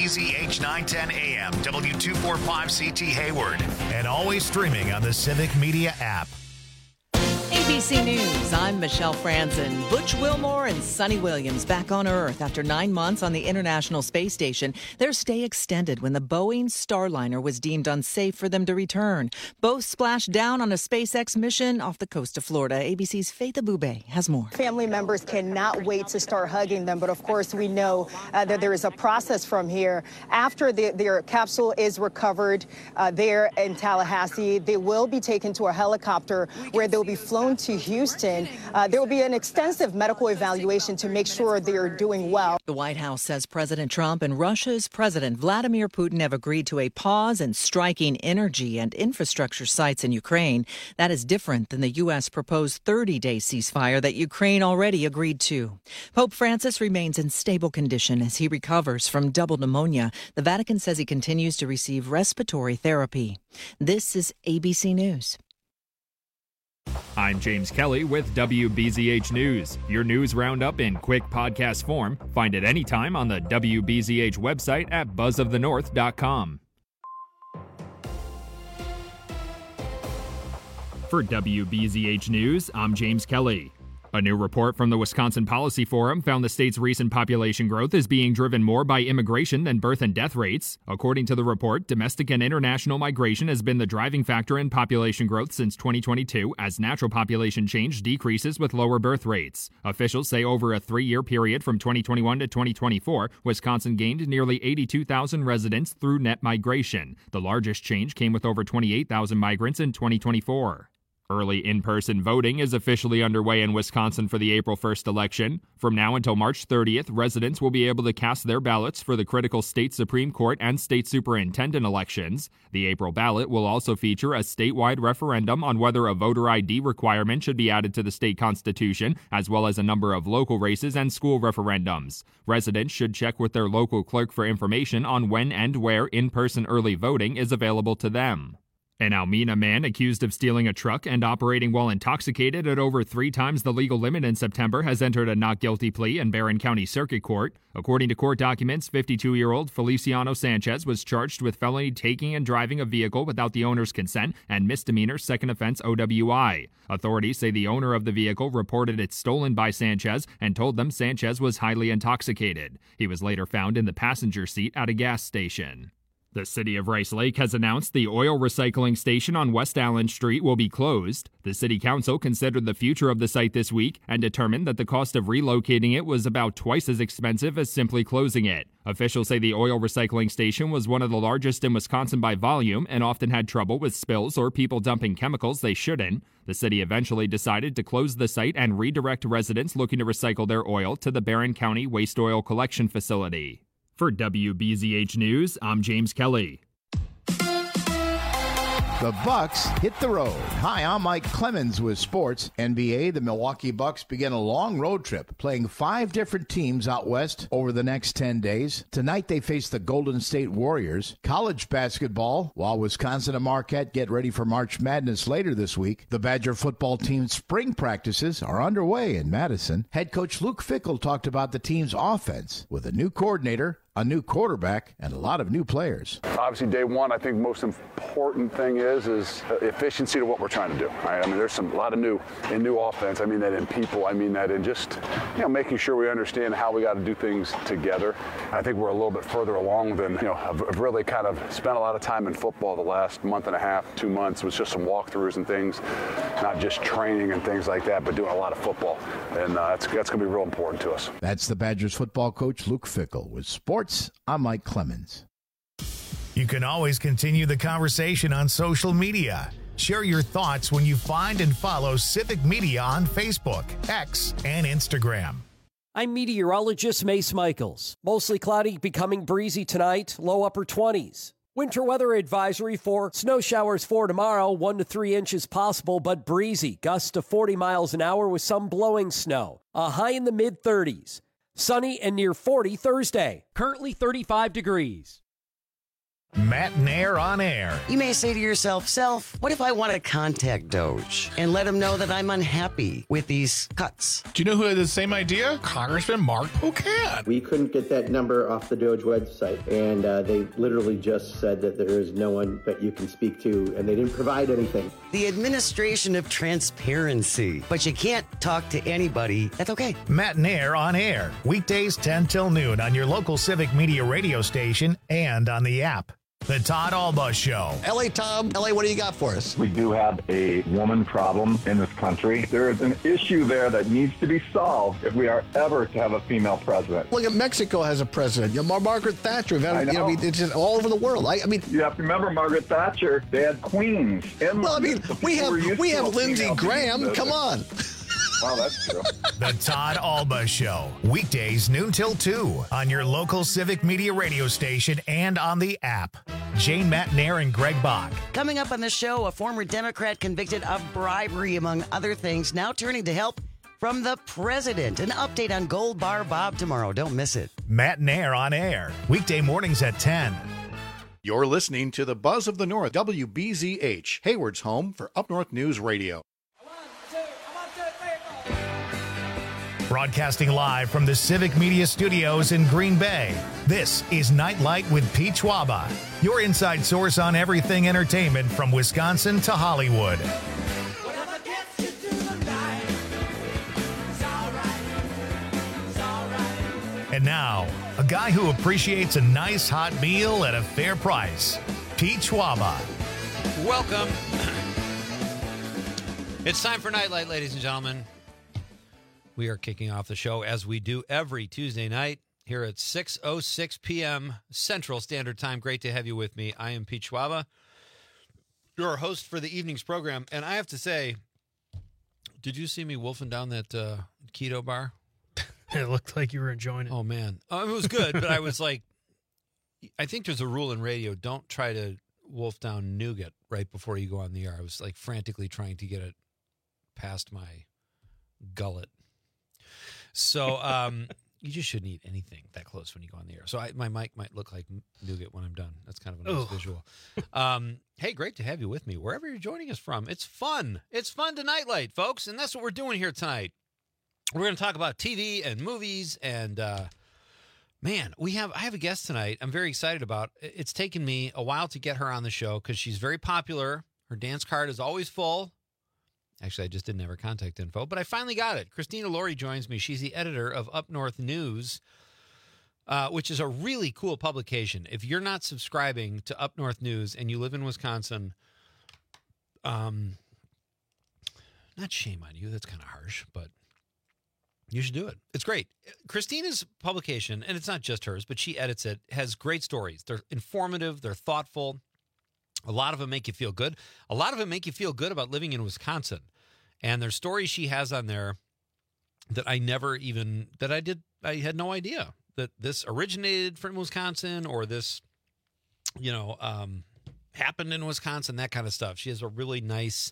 WBZH 910 AM, W245CT Hayward, and always streaming on the Civic Media app. ABC News, I'm Michelle Franzen. Butch Wilmore and Sunny Williams back on Earth after 9 months on the International Space Station. Their stay extended when the Boeing Starliner was deemed unsafe for them to return. Both splashed down on a SpaceX mission off the coast of Florida. ABC's Faith Abube has more. Family members cannot wait to start hugging them, but of course we know that there is a process from here. After their capsule is recovered there in Tallahassee, they will be taken to a helicopter where they'll be flown to Houston. There will be an extensive medical evaluation to make sure they're doing well. The White House says President Trump and Russia's President Vladimir Putin have agreed to a pause in striking energy and infrastructure sites in Ukraine. That is different than the U.S. proposed 30-day ceasefire that Ukraine already agreed to. Pope Francis remains in stable condition as he recovers from double pneumonia. The Vatican says he continues to receive respiratory therapy. This is ABC News. I'm James Kelly with WBZH News, your news roundup in quick podcast form. Find it anytime on the WBZH website at buzzofthenorth.com. For WBZH News, I'm James Kelly. A new report from the Wisconsin Policy Forum found the state's recent population growth is being driven more by immigration than birth and death rates. According to the report, domestic and international migration has been the driving factor in population growth since 2022 as natural population change decreases with lower birth rates. Officials say over a 3-year period from 2021 to 2024, Wisconsin gained nearly 82,000 residents through net migration. The largest change came with over 28,000 migrants in 2024. Early in-person voting is officially underway in Wisconsin for the April 1st election. From now until March 30th, residents will be able to cast their ballots for the critical state Supreme Court and state superintendent elections. The April ballot will also feature a statewide referendum on whether a voter ID requirement should be added to the state constitution, as well as a number of local races and school referendums. Residents should check with their local clerk for information on when and where in-person early voting is available to them. An Almena man accused of stealing a truck and operating while intoxicated at over 3 times the legal limit in September has entered a not guilty plea in Barron County Circuit Court. According to court documents, 52-year-old Feliciano Sanchez was charged with felony taking and driving a vehicle without the owner's consent and misdemeanor second offense OWI. Authorities say the owner of the vehicle reported it stolen by Sanchez and told them Sanchez was highly intoxicated. He was later found in the passenger seat at a gas station. The city of Rice Lake has announced the oil recycling station on West Allen Street will be closed. The city council considered the future of the site this week and determined that the cost of relocating it was about twice as expensive as simply closing it. Officials say the oil recycling station was one of the largest in Wisconsin by volume and often had trouble with spills or people dumping chemicals they shouldn't. The city eventually decided to close the site and redirect residents looking to recycle their oil to the Barron County Waste Oil Collection Facility. For WBZH News, I'm James Kelly. The Bucks hit the road. Hi, I'm Mike Clemens with sports. NBA, the Milwaukee Bucks begin a long road trip, playing 5 different teams out west over the next 10 days. Tonight, they face the Golden State Warriors. College basketball, while Wisconsin and Marquette get ready for March Madness later this week, the Badger football team's spring practices are underway in Madison. Head coach Luke Fickell talked about the team's offense with a new coordinator, a new quarterback, and a lot of new players. Obviously, day one, I think most important thing is efficiency to what we're trying to do. Right? I mean, there's a lot of new offense. I mean that in people. I mean that in just making sure we understand how we got to do things together. I think we're a little bit further along than I've really kind of spent a lot of time in football the last month and a half, 2 months. It was just some walkthroughs and things, not just training and things like that, but doing a lot of football, and that's going to be real important to us. That's the Badgers football coach Luke Fickell with sports. I'm Mike Clemens. You can always continue the conversation on social media. Share your thoughts when you find and follow Civic Media on Facebook, X, and Instagram. I'm meteorologist Mace Michaels. Mostly cloudy, becoming breezy tonight, low upper 20s. Winter weather advisory for snow showers for tomorrow, 1 to 3 inches possible, but breezy. Gusts to 40 miles an hour with some blowing snow. A high in the mid-30s. Sunny and near 40 Thursday. Currently 35 degrees. Matt Nair on air. You may say to yourself, Self, what if I want to contact Doge and let him know that I'm unhappy with these cuts? Do you know who had the same idea? Congressman Mark Pocan. We couldn't get that number off the Doge website, and they literally just said that there is no one that you can speak to, and they didn't provide anything. The administration of transparency. But you can't talk to anybody. That's okay. Matt Nair on air. Weekdays 10 till noon on your local Civic Media radio station and on the app. The Todd Alba Show. L.A. Tom, L.A., what do you got for us? We do have a woman problem in this country. There is an issue there that needs to be solved if we are ever to have a female president. Look at Mexico has a president. Margaret Thatcher. It's just all over the world. I mean, you have to remember Margaret Thatcher. They had queens. Well, I mean, we have Lindsey Graham. Come on. Well, that's true. The Todd Alba Show. Weekdays noon till 2 on your local Civic Media radio station and on the app. Jane, Matt Nair, and Greg Bach. Coming up on the show, a former Democrat convicted of bribery, among other things, now turning to help from the president. An update on Gold Bar Bob tomorrow. Don't miss it. Matt Nair on air. Weekday mornings at 10. You're listening to the Buzz of the North, WBZH, Hayward's home for Up North News Radio. Broadcasting live from the Civic Media Studios in Green Bay, this is Nightlight with Pete Schwaba, your inside source on everything entertainment from Wisconsin to Hollywood. And now, a guy who appreciates a nice hot meal at a fair price, Pete Schwaba. Welcome. It's time for Nightlight, ladies and gentlemen. We are kicking off the show as we do every Tuesday night here at 6:06 p.m. Central Standard Time. Great to have you with me. I am Pete Schwaba, your host for the evening's program. And I have to say, did you see me wolfing down that keto bar? It looked like you were enjoying it. Oh, man. It was good, but I was like, I think there's a rule in radio. Don't try to wolf down nougat right before you go on the air. I was like frantically trying to get it past my gullet. So you just shouldn't eat anything that close when you go on the air. So my mic might look like nougat when I'm done. That's kind of a nice visual. Hey, great to have you with me wherever you're joining us from. It's fun. It's fun to Nightlight, folks, and that's what we're doing here tonight. We're going to talk about TV and movies, and man, I have a guest tonight I'm very excited about. It's taken me a while to get her on the show because she's very popular. Her dance card is always full. Actually, I just didn't have her contact info, but I finally got it. Christina Laurie joins me. She's the editor of Up North News, which is a really cool publication. If you're not subscribing to Up North News and you live in Wisconsin, not shame on you. That's kind of harsh, but you should do it. It's great. Christina's publication, and it's not just hers, but she edits it, has great stories. They're informative. They're thoughtful. A lot of them make you feel good. A lot of them make you feel good about living in Wisconsin. And there's stories she has on there that I had no idea that this originated from Wisconsin or this, happened in Wisconsin, that kind of stuff. She has a really nice,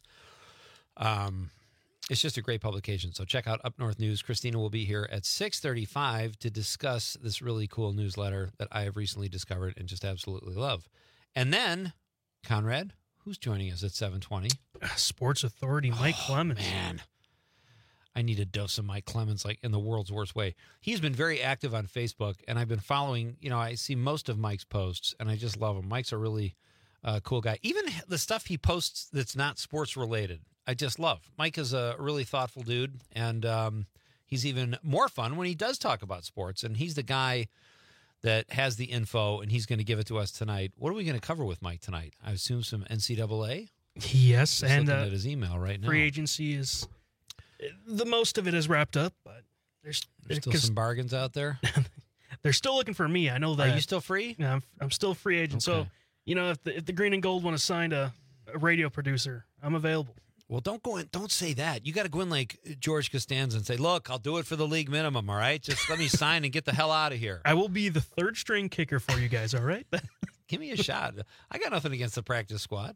it's just a great publication. So check out Up North News. Christina will be here at 6:35 to discuss this really cool newsletter that I have recently discovered and just absolutely love. And then, Conrad, who's joining us at 7:20? Sports Authority, Mike Clemens. Man, I need a dose of Mike Clemens, like in the world's worst way. He's been very active on Facebook, and I've been following, I see most of Mike's posts, and I just love him. Mike's a really cool guy. Even the stuff he posts that's not sports related, I just love. Mike is a really thoughtful dude, and he's even more fun when he does talk about sports, and he's the guy that has the info, and he's going to give it to us tonight. What are we going to cover with Mike tonight? I assume some NCAA? Yes, Just looking at his email right now. Free agency is, the most of it is wrapped up, but there's still some bargains out there. They're still looking for me. I know that. Are you still free? Yeah, I'm still a free agent. Okay. So, if the Green and Gold want to sign a radio producer, I'm available. Well, don't say that. You got to go in like George Costanza and say, look, I'll do it for the league minimum, all right? Just let me sign and get the hell out of here. I will be the third string kicker for you guys, all right? Give me a shot. I got nothing against the practice squad.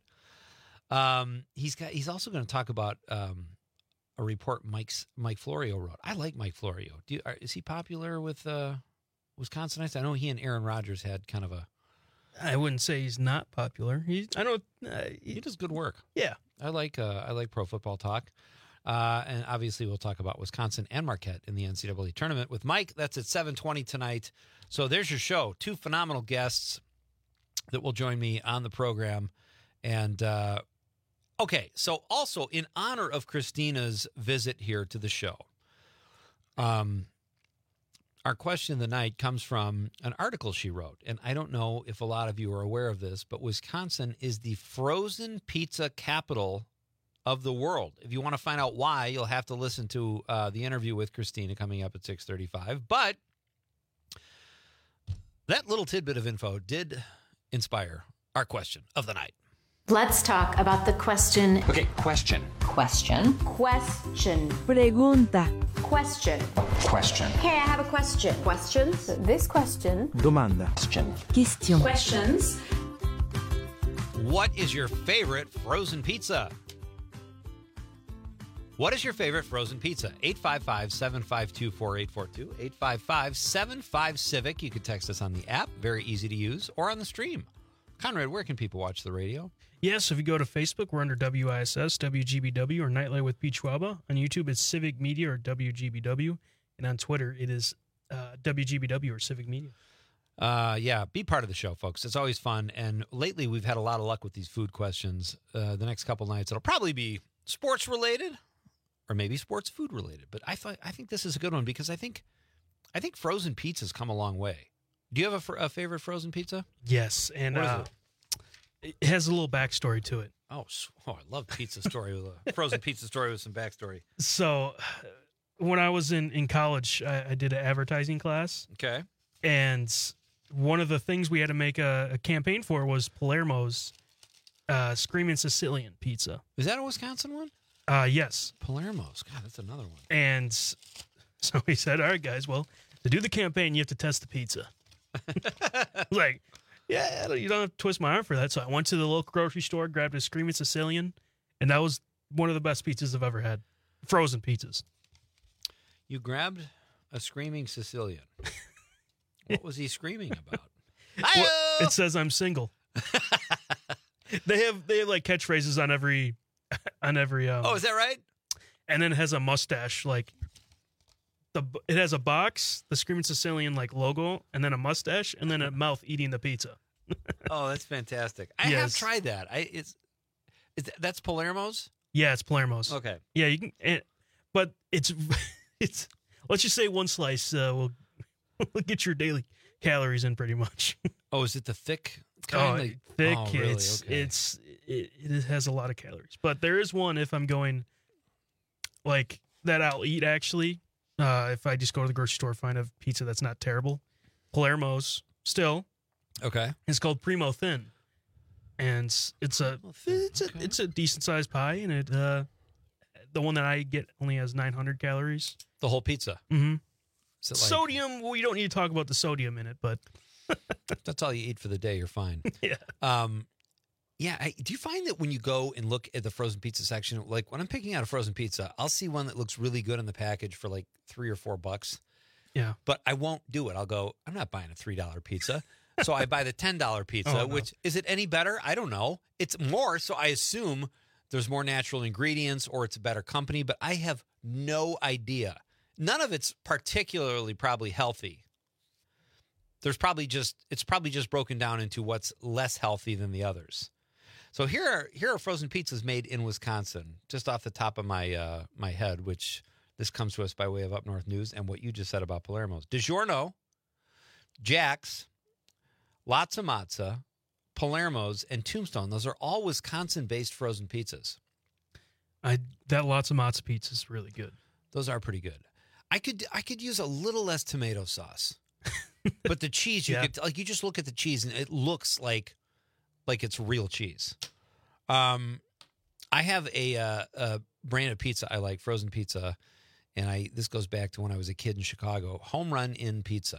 He's also going to talk about a report Mike Florio wrote. I like Mike Florio. Is he popular with Wisconsinites? I know he and Aaron Rodgers had kind of a I wouldn't say he's not popular. He does good work. Yeah. I like Pro Football Talk. And obviously we'll talk about Wisconsin and Marquette in the NCAA tournament with Mike. That's at 7:20 tonight. So there's your show. 2 phenomenal guests that will join me on the program. And, okay, so also in honor of Christina's visit here to the show, our question of the night comes from an article she wrote. And I don't know if a lot of you are aware of this, but Wisconsin is the frozen pizza capital of the world. If you want to find out why, you'll have to listen to the interview with Christina coming up at 6:35. But that little tidbit of info did inspire our question of the night. Let's talk about the question. Okay, question. Question. Pregunta. Question. Question. Hey, I have a question. Questions? This question. Domanda. Question. Questions. What is your favorite frozen pizza? What is your favorite frozen pizza? 855-752-4842, 855-75-CIVIC. You can text us on the app, very easy to use, or on the stream. Conrad, where can people watch the radio? Yes, if you go to Facebook, we're under WISS, WGBW, or Nightlight with Pete Schwaba. On YouTube, it's Civic Media or WGBW. And on Twitter, it is WGBW or Civic Media. Yeah, be part of the show, folks. It's always fun. And lately, we've had a lot of luck with these food questions. The next couple nights, it'll probably be sports-related or maybe sports food related. But I think this is a good one because I think frozen pizzas come a long way. Do you have a favorite frozen pizza? Yes, and it has a little backstory to it. Oh, I love pizza story with a frozen pizza story with some backstory. So, when I was in college, I did an advertising class. Okay, and one of the things we had to make a campaign for was Palermo's Screaming Sicilian pizza. Is that a Wisconsin one? Yes. Palermo's. God, that's another one. And so he said, all right, guys, well, to do the campaign, you have to test the pizza. I was like, yeah, you don't have to twist my arm for that. So I went to the local grocery store, grabbed a Screaming Sicilian, and that was one of the best pizzas I've ever had. Frozen pizzas. You grabbed a Screaming Sicilian. What was he screaming about? Well, it says I'm single. They have like catchphrases on every oh, is that right? And then it has a mustache, like it has a box, the Screaming Sicilian like logo, and then a mustache, and then a mouth eating the pizza. Oh, that's fantastic! I have tried that. That's Palermo's. Yeah, it's Palermo's. Okay. Yeah, you can, but it's let's just say one slice will get your daily calories in pretty much. Oh, is it the thick kind? Thick. Oh, really? It has a lot of calories, but there is one if I'm going like that I'll eat actually. If I just go to the grocery store, find a pizza that's not terrible. Palermo's still. Okay. It's called Primo Thin. And it's a decent sized pie, and it the one that I get only has 900 calories. The whole pizza. Mm-hmm. Is it sodium, well, you don't need to talk about the sodium in it, but that's all you eat for the day, you're fine. Yeah. Yeah. Do you find that when you go and look at the frozen pizza section, like when I'm picking out a frozen pizza, I'll see one that looks really good in the package for like $3 or $4. Yeah. But I won't do it. I'll go, I'm not buying a $3 pizza. So I buy the $10 pizza, which is it any better? I don't know. It's more, so I assume there's more natural ingredients or it's a better company, but I have no idea. None of it's particularly probably healthy. It's probably just broken down into what's less healthy than the others. So here are frozen pizzas made in Wisconsin, just off the top of my my head, which this comes to us by way of Up North News and what you just said about Palermo's. DiGiorno, Jack's, Lots of Matza, Palermo's, and Tombstone. Those are all Wisconsin-based frozen pizzas. That Lots of Matza pizza is really good. Those are pretty good. I could use a little less tomato sauce, but the cheese you just look at the cheese and it looks like it's real cheese. I have a brand of pizza I like, frozen pizza, and this goes back to when I was a kid in Chicago. Home Run Inn Pizza.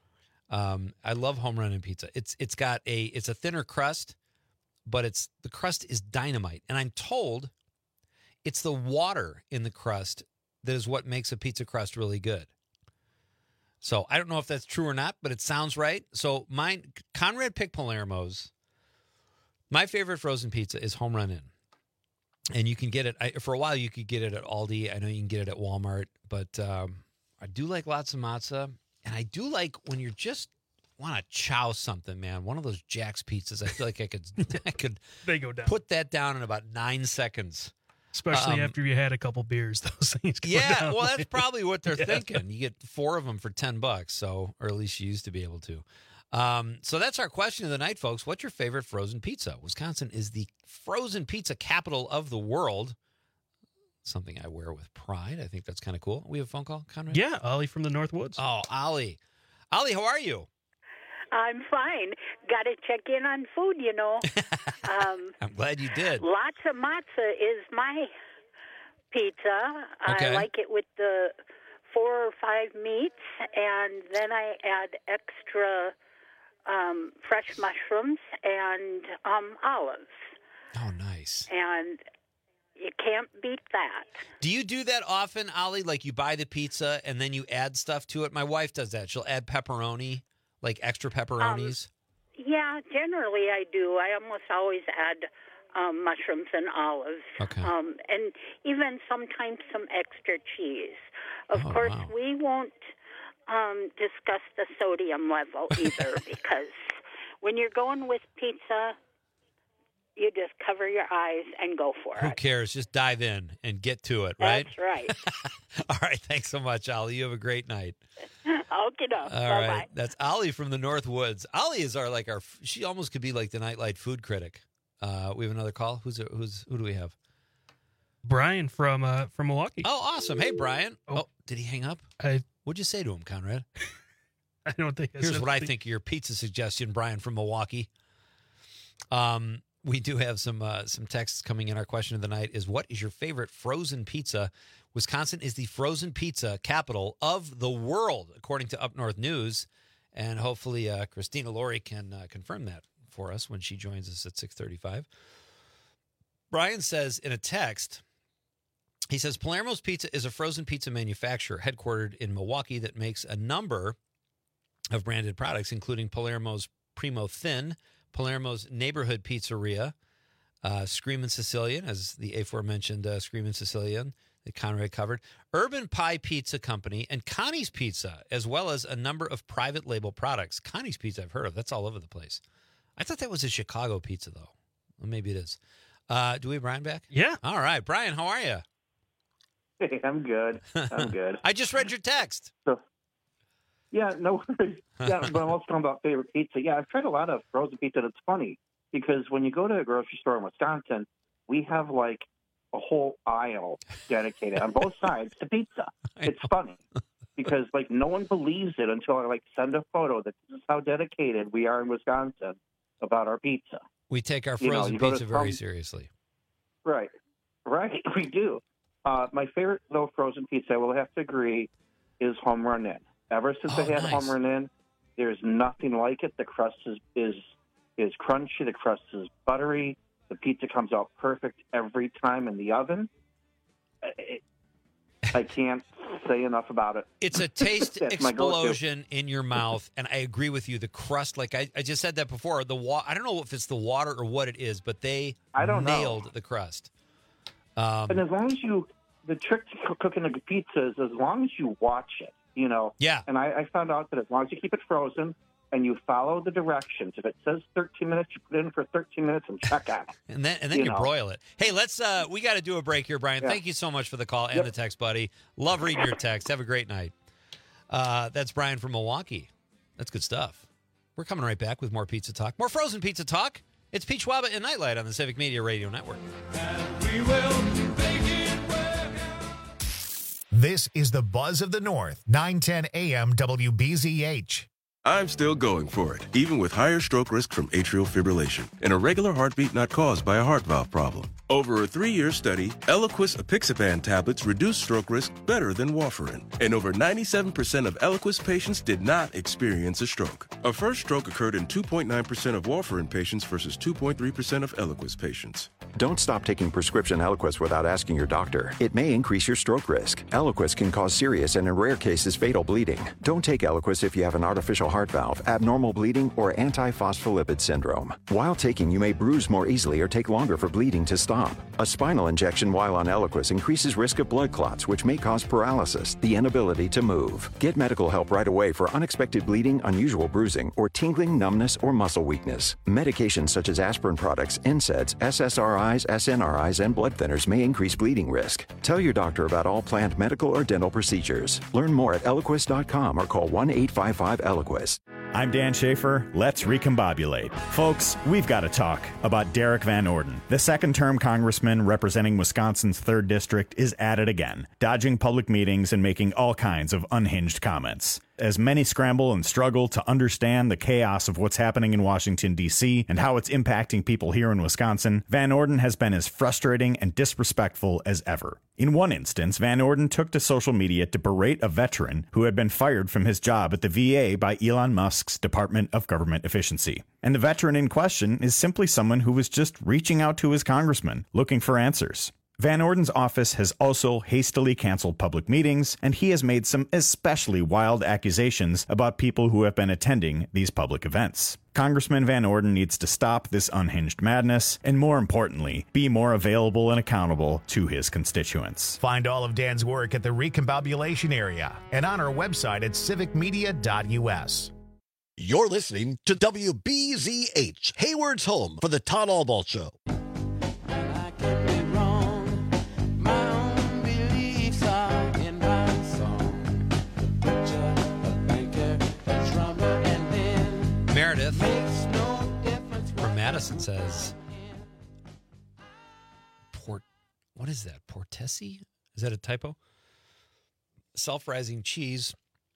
I love Home Run Inn Pizza. It's a thinner crust, but the crust is dynamite, and I'm told it's the water in the crust that is what makes a pizza crust really good. So I don't know if that's true or not, but it sounds right. So Conrad picked Palermo's. My favorite frozen pizza is Home Run Inn. And you can get it, for a while you could get it at Aldi. I know you can get it at Walmart, but I do like lots of matzo. And I do like when you just want to chow something, man. One of those Jack's pizzas, I feel like I could they go down. Put that down in about 9 seconds. Especially after you had a couple beers, those things go down. Well, that's probably what they're thinking. You get 4 of them for $10, so, or at least you used to be able to. So that's our question of the night, folks. What's your favorite frozen pizza? Wisconsin is the frozen pizza capital of the world. Something I wear with pride. I think that's kind of cool. We have a phone call, Conrad? Yeah, Ollie from the Northwoods. Oh, Ollie. Ollie, how are you? I'm fine. Got to check in on food, you know. I'm glad you did. Lots of matzah is my pizza. Okay. I like it with the 4 or 5 meats, and then I add extra fresh mushrooms and olives. Oh, nice. And you can't beat that. Do you do that often, Ollie? Like you buy the pizza and then you add stuff to it? My wife does that. She'll add pepperoni, like extra pepperonis. Yeah, generally I do. I almost always add mushrooms and olives. Okay. And even sometimes some extra cheese. Of course, we won't discuss the sodium level either because when you're going with pizza, you just cover your eyes and go for Who it. cares? Just dive in and get to it, right? That's right. All right. Thanks so much, Ollie. You have a great night. Okay, no. All Bye-bye. right. That's Ollie from the Northwoods. Ollie is she almost could be like the Nightlight food critic. We have another call. Who do we have? Brian from Milwaukee. Oh, awesome. Hey, Brian. Oh, did he hang up? What'd you say to him, Conrad? I don't think Here's what I think of your pizza suggestion, Brian from Milwaukee. We do have some texts coming in. Our question of the night is, what is your favorite frozen pizza? Wisconsin is the frozen pizza capital of the world, according to Up North News. And hopefully Christina Laurie can confirm that for us when she joins us at 6:35. Brian says in a text, he says, Palermo's Pizza is a frozen pizza manufacturer headquartered in Milwaukee that makes a number of branded products, including Palermo's Primo Thin, Palermo's Neighborhood Pizzeria, Screamin' Sicilian, as the aforementioned Screamin' Sicilian that Conrad covered, Urban Pie Pizza Company, and Connie's Pizza, as well as a number of private label products. Connie's Pizza I've heard of. That's all over the place. I thought that was a Chicago pizza, though. Well, maybe it is. Do we have Brian back? Yeah. All right. Brian, how are you? Hey, I'm good. I'm good. I just read your text. Yeah, no worries. Yeah, but I'm also talking about favorite pizza. Yeah, I've tried a lot of frozen pizza. It's funny because when you go to a grocery store in Wisconsin, we have like a whole aisle dedicated on both sides to pizza. It's funny because like no one believes it until I like send a photo that this is how dedicated we are in Wisconsin about our pizza. We take our frozen pizza very seriously. Right, we do. My favorite, though, frozen pizza, I will have to agree, is Home Run Inn. Ever since I had Home Run Inn, there's nothing like it. The crust is crunchy. The crust is buttery. The pizza comes out perfect every time in the oven. I can't say enough about it. It's a taste explosion in your mouth, and I agree with you. The crust, like I just said that before, I don't know if it's the water or what it is, but they nailed the crust. And as long as the trick to cooking a pizza is as long as you watch it, you know. Yeah. And I found out that as long as you keep it frozen and you follow the directions, if it says 13 minutes, you put it in for 13 minutes and check on it. And then you broil it. Hey, we got to do a break here, Brian. Yeah. Thank you so much for the call and the text, buddy. Love reading your text. Have a great night. That's Brian from Milwaukee. That's good stuff. We're coming right back with more pizza talk, more frozen pizza talk. It's Pete Schwab and Nightlight on the Civic Media Radio Network. We will make it work out. This is the Buzz of the North, 910 AM WBZH. I'm still going for it, even with higher stroke risk from atrial fibrillation and a regular heartbeat not caused by a heart valve problem. Over a 3-year study, Eliquis apixaban tablets reduced stroke risk better than warfarin, and over 97% of Eliquis patients did not experience a stroke. A first stroke occurred in 2.9% of warfarin patients versus 2.3% of Eliquis patients. Don't stop taking prescription Eliquis without asking your doctor. It may increase your stroke risk. Eliquis can cause serious and in rare cases fatal bleeding. Don't take Eliquis if you have an artificial heart valve, abnormal bleeding, or antiphospholipid syndrome. While taking, you may bruise more easily or take longer for bleeding to stop. A spinal injection while on Eliquis increases risk of blood clots, which may cause paralysis, the inability to move. Get medical help right away for unexpected bleeding, unusual bruising, or tingling, numbness, or muscle weakness. Medications such as aspirin products, NSAIDs, SSRIs, SNRIs, and blood thinners may increase bleeding risk. Tell your doctor about all planned medical or dental procedures. Learn more at Eliquis.com or call 1-855-ELIQUIS. I'm Dan Schaefer. Let's recombobulate. Folks, we've got to talk about Derek Van Orden. The second-term congressman representing Wisconsin's 3rd District is at it again, dodging public meetings and making all kinds of unhinged comments. As many scramble and struggle to understand the chaos of what's happening in Washington, D.C., and how it's impacting people here in Wisconsin, Van Orden has been as frustrating and disrespectful as ever. In one instance, Van Orden took to social media to berate a veteran who had been fired from his job at the VA by Elon Musk's Department of Government Efficiency. And the veteran in question is simply someone who was just reaching out to his congressman, looking for answers. Van Orden's office has also hastily canceled public meetings, and he has made some especially wild accusations about people who have been attending these public events. Congressman Van Orden needs to stop this unhinged madness, and more importantly, be more available and accountable to his constituents. Find all of Dan's work at the Recombobulation Area and on our website at civicmedia.us. You're listening to WBZH, Hayward's home for the Todd Albaugh Show. Meredith from Madison says, what is that? Portesi? Is that a typo? Self-rising cheese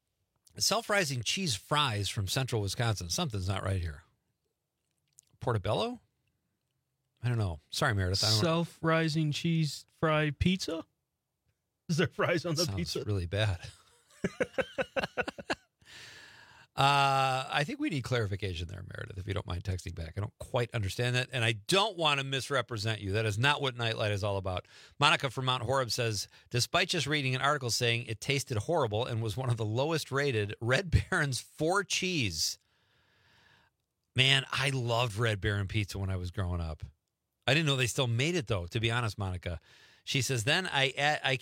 fries from central Wisconsin. Something's not right here. Portobello? I don't know. Sorry, Meredith. Self-rising cheese fry pizza? Is there fries on the pizza? Sounds really bad. I think we need clarification there, Meredith, if you don't mind texting back. I don't quite understand that, and I don't want to misrepresent you. That is not what Nightlight is all about. Monica from Mount Horeb says, despite just reading an article saying it tasted horrible and was one of the lowest rated, Red Baron's 4 cheese. Man, I loved Red Baron pizza when I was growing up. I didn't know they still made it, though, to be honest, Monica. She says, then I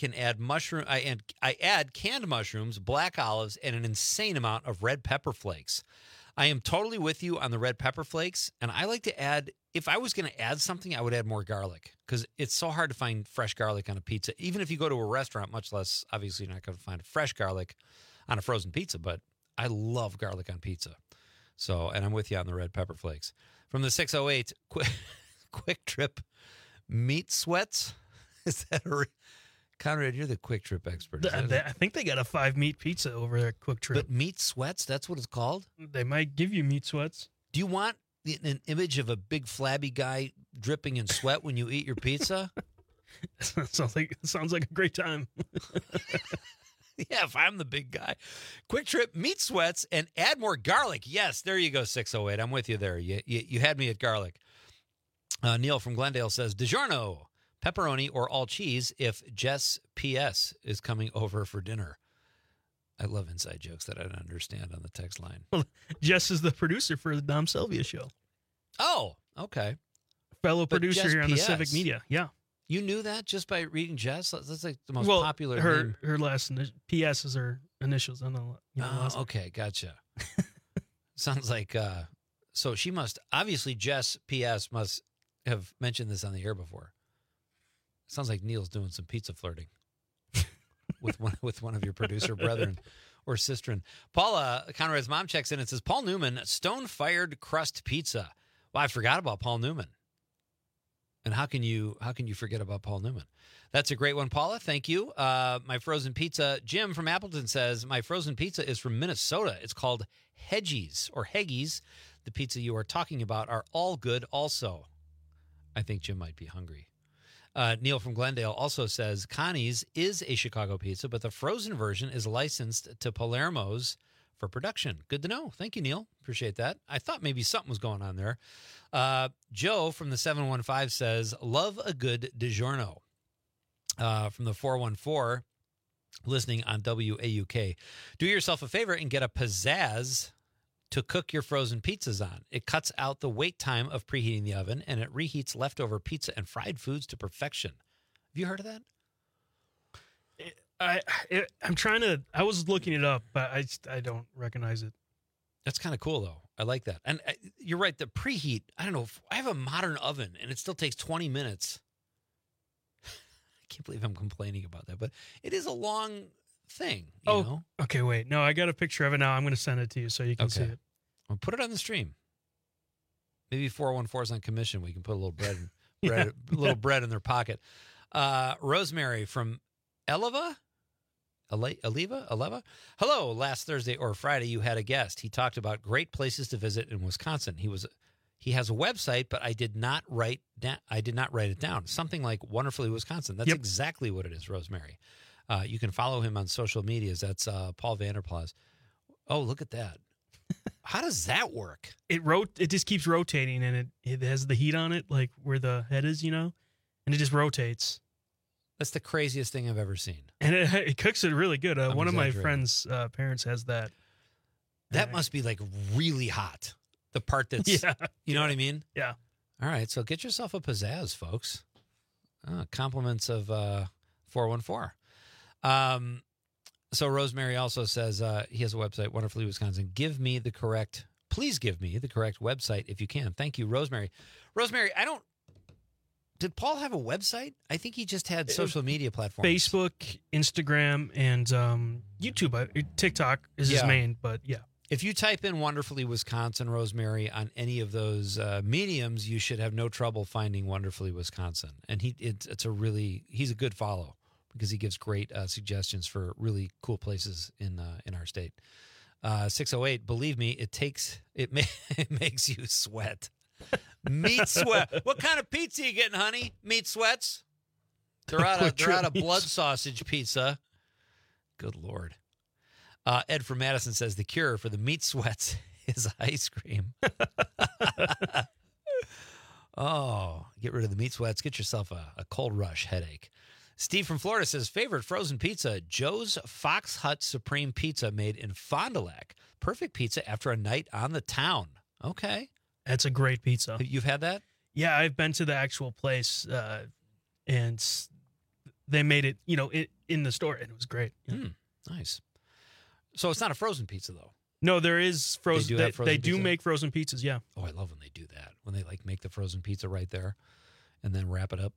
add canned mushrooms, black olives, and an insane amount of red pepper flakes. I am totally with you on the red pepper flakes, and I like to add, if I was going to add something, I would add more garlic, because it's so hard to find fresh garlic on a pizza. Even if you go to a restaurant, much less, obviously you're not going to find fresh garlic on a frozen pizza, but I love garlic on pizza. So, and I'm with you on the red pepper flakes. From the 608, Quick Trip meat sweats. Is that Conrad, you're the Quick Trip expert. I think they got a 5-meat pizza over there at Quick Trip. But meat sweats, that's what it's called? They might give you meat sweats. Do you want an image of a big flabby guy dripping in sweat when you eat your pizza? sounds like a great time. Yeah, if I'm the big guy. Quick Trip meat sweats and add more garlic. Yes, there you go, 608. I'm with you there. You had me at garlic. Neil from Glendale says, DiGiorno. Pepperoni or all cheese if Jess P.S. is coming over for dinner. I love inside jokes that I don't understand on the text line. Well, Jess is the producer for the Dom Selvia show. Oh, okay. Fellow producer Jess here on the PS. Civic Media. Yeah. You knew that just by reading Jess? That's like the most popular name. Her last P.S. is her initials on the last okay, gotcha. Sounds like, so she must, obviously Jess P.S. must have mentioned this on the air before. Sounds like Neil's doing some pizza flirting with one of your producer brethren or sisterin. Paula, Conrad's mom, checks in and says, Paul Newman, stone-fired crust pizza. Well, I forgot about Paul Newman. And how can you forget about Paul Newman? That's a great one, Paula. Thank you. My frozen pizza. Jim from Appleton says, my frozen pizza is from Minnesota. It's called Hedgies or Heggies. The pizza you are talking about are all good also. I think Jim might be hungry. Neil from Glendale also says Connie's is a Chicago pizza, but the frozen version is licensed to Palermo's for production. Good to know. Thank you, Neil. Appreciate that. I thought maybe something was going on there. Joe from the 715 says, love a good DiGiorno. From the 414, listening on WAUK. Do yourself a favor and get a Pizzazz to cook your frozen pizzas on. It cuts out the wait time of preheating the oven, and it reheats leftover pizza and fried foods to perfection. Have you heard of that? I'm trying to. I was looking it up, but I don't recognize it. That's kind of cool, though. I like that. And you're right. The preheat. I don't know. I have a modern oven, and it still takes 20 minutes. I can't believe I'm complaining about that, but it is a long thing. You know? Okay. Wait. No, I got a picture of it now. I'm going to send it to you so you can see it. Well, put it on the stream. Maybe 414's on commission. We can put a little bread, bread in their pocket. Rosemary from Eleva. Hello. Last Thursday or Friday, you had a guest. He talked about great places to visit in Wisconsin. He has a website, but I did not write it down. Something like Wonderfully Wisconsin. That's exactly what it is, Rosemary. You can follow him on social medias. That's Paul Vanderplas. Oh, look at that. How does that work? It just keeps rotating, and it has the heat on it, like where the head is, and it just rotates. That's the craziest thing I've ever seen. And it cooks it really good. One of my friends' parents has that. That must be like really hot. The part that's, you know what I mean? Yeah. All right. So get yourself a Pizzazz, folks. Compliments of 414. So Rosemary also says he has a website, Wonderfully Wisconsin. Please give me the correct website if you can. Thank you, Rosemary. Rosemary, did Paul have a website? I think he just had social media platforms. Facebook, Instagram, and YouTube. TikTok is his main, but yeah. If you type in Wonderfully Wisconsin, Rosemary, on any of those mediums, you should have no trouble finding Wonderfully Wisconsin. And he's a good follow because he gives great suggestions for really cool places in our state. 608, believe me, it makes you sweat. Meat sweat. What kind of pizza you getting, honey? Meat sweats? They're out of blood sausage pizza. Good Lord. Ed from Madison says the cure for the meat sweats is ice cream. Oh, get rid of the meat sweats. Get yourself a cold rush headache. Steve from Florida says favorite frozen pizza, Joe's Fox Hut Supreme Pizza made in Fond du Lac. Perfect pizza after a night on the town. Okay. That's a great pizza. You've had that? Yeah, I've been to the actual place, and they made it, in the store, and it was great. Yeah. Nice. So it's not a frozen pizza, though. No, there is frozen. They do make frozen pizzas, yeah. Oh, I love when they do that. When they make the frozen pizza right there and then wrap it up.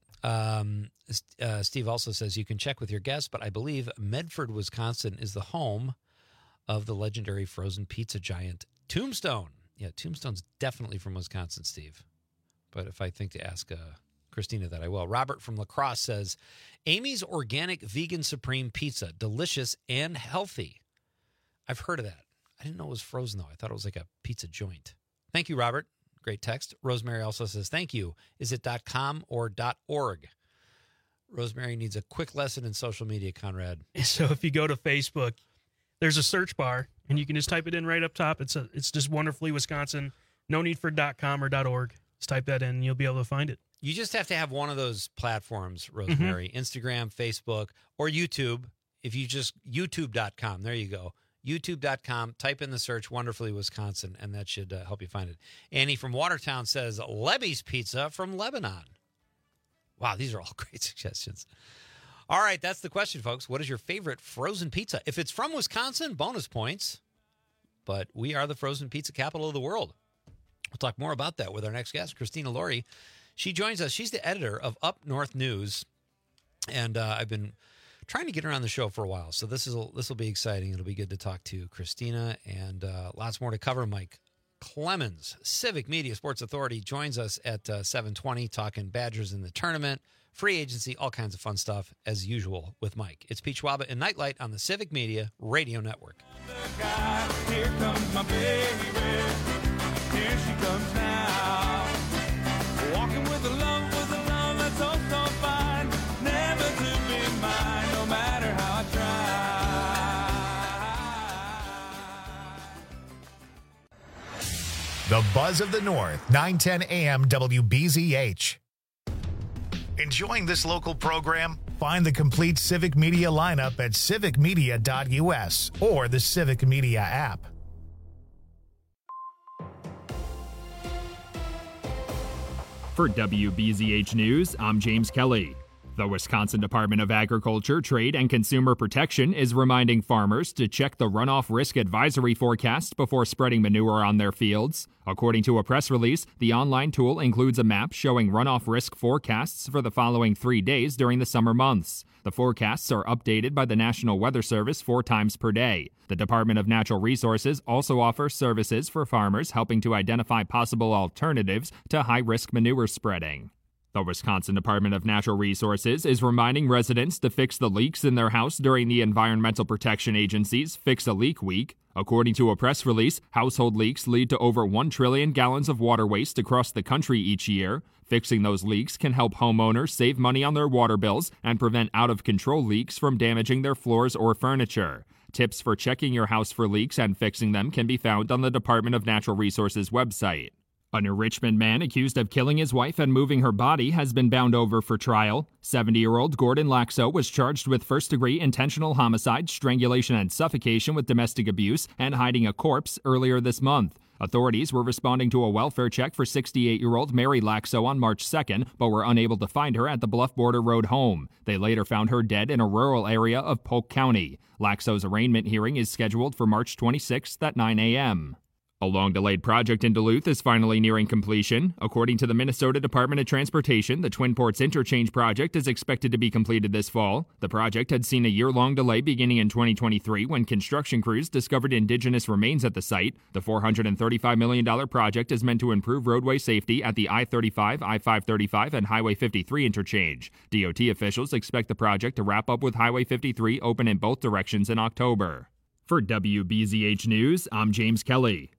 Steve also says you can check with your guests, but I believe Medford, Wisconsin is the home of the legendary frozen pizza giant Tombstone. Yeah, Tombstone's definitely from Wisconsin, Steve. But if I think to ask Christina that, I will. Robert from La Crosse says, Amy's Organic Vegan Supreme Pizza, delicious and healthy. I've heard of that. I didn't know it was frozen, though. I thought it was like a pizza joint. Thank you, Robert. Great text. Rosemary also says, thank you. Is it .com or .org? Rosemary needs a quick lesson in social media, Conrad. So if you go to Facebook, there's a search bar, and you can just type it in right up top. It's just Wonderfully Wisconsin. No need for .com or .org. Just type that in, and you'll be able to find it. You just have to have one of those platforms, Rosemary. Instagram, Facebook, or YouTube. If you just YouTube.com, there you go. YouTube.com, type in the search Wonderfully Wisconsin, and that should help you find it. Annie from Watertown says, Lebby's Pizza from Lebanon. Wow, these are all great suggestions. All right, that's the question, folks. What is your favorite frozen pizza? If it's from Wisconsin, bonus points. But we are the frozen pizza capital of the world. We'll talk more about that with our next guest, Christina Laurie. She joins us. She's the editor of Up North News, and I've been trying to get her on the show for a while, so this will be exciting. It'll be good to talk to Christina, and lots more to cover. Mike Clemens, Civic Media Sports Authority, joins us at 7:20, talking Badgers in the tournament, free agency, all kinds of fun stuff, as usual with Mike. It's Pete Schwaba and Nightlight on the Civic Media Radio Network. Here comes my baby, here she comes now, walking with a love that's so fine. The Buzz of the North, 910 AM WBZH. Enjoying this local program? Find the complete Civic Media lineup at civicmedia.us or the Civic Media app. For WBZH News, I'm James Kelly. The Wisconsin Department of Agriculture, Trade, and Consumer Protection is reminding farmers to check the runoff risk advisory forecast before spreading manure on their fields. According to a press release, the online tool includes a map showing runoff risk forecasts for the following 3 days during the summer months. The forecasts are updated by the National Weather Service 4 times per day. The Department of Natural Resources also offers services for farmers helping to identify possible alternatives to high-risk manure spreading. The Wisconsin Department of Natural Resources is reminding residents to fix the leaks in their house during the Environmental Protection Agency's Fix a Leak Week. According to a press release, household leaks lead to over 1 trillion gallons of water waste across the country each year. Fixing those leaks can help homeowners save money on their water bills and prevent out-of-control leaks from damaging their floors or furniture. Tips for checking your house for leaks and fixing them can be found on the Department of Natural Resources website. A New Richmond man accused of killing his wife and moving her body has been bound over for trial. 70-year-old Gordon Laxo was charged with first-degree intentional homicide, strangulation and suffocation with domestic abuse, and hiding a corpse earlier this month. Authorities were responding to a welfare check for 68-year-old Mary Laxo on March 2nd, but were unable to find her at the Bluff Border Road home. They later found her dead in a rural area of Polk County. Laxo's arraignment hearing is scheduled for March 26th at 9 a.m. A long-delayed project in Duluth is finally nearing completion. According to the Minnesota Department of Transportation, the Twin Ports Interchange project is expected to be completed this fall. The project had seen a year-long delay beginning in 2023 when construction crews discovered indigenous remains at the site. The $435 million project is meant to improve roadway safety at the I-35, I-535, and Highway 53 interchange. DOT officials expect the project to wrap up with Highway 53 open in both directions in October. For WBZH News, I'm James Kelly.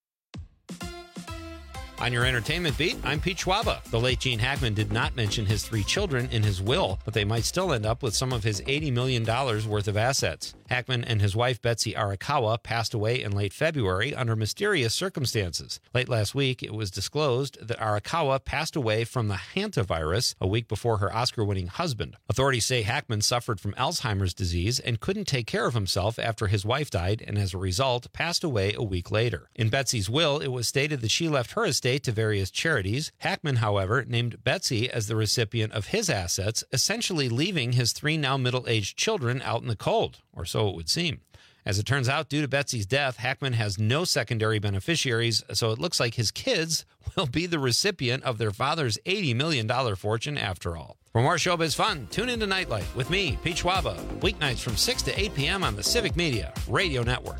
On your entertainment beat, I'm Pete Schwaba. The late Gene Hackman did not mention his 3 children in his will, but they might still end up with some of his $80 million worth of assets. Hackman and his wife, Betsy Arakawa, passed away in late February under mysterious circumstances. Late last week, it was disclosed that Arakawa passed away from the hantavirus a week before her Oscar-winning husband. Authorities say Hackman suffered from Alzheimer's disease and couldn't take care of himself after his wife died, and as a result, passed away a week later. In Betsy's will, it was stated that she left her estate to various charities. Hackman, however, named Betsy as the recipient of his assets, essentially leaving his 3 now middle-aged children out in the cold, or so it would seem. As it turns out, due to Betsy's death, Hackman has no secondary beneficiaries, so it looks like his kids will be the recipient of their father's $80 million fortune after all. For more showbiz fun, tune into Nightlight with me, Pete Schwaba, weeknights from 6 to 8 p.m. on the Civic Media Radio Network.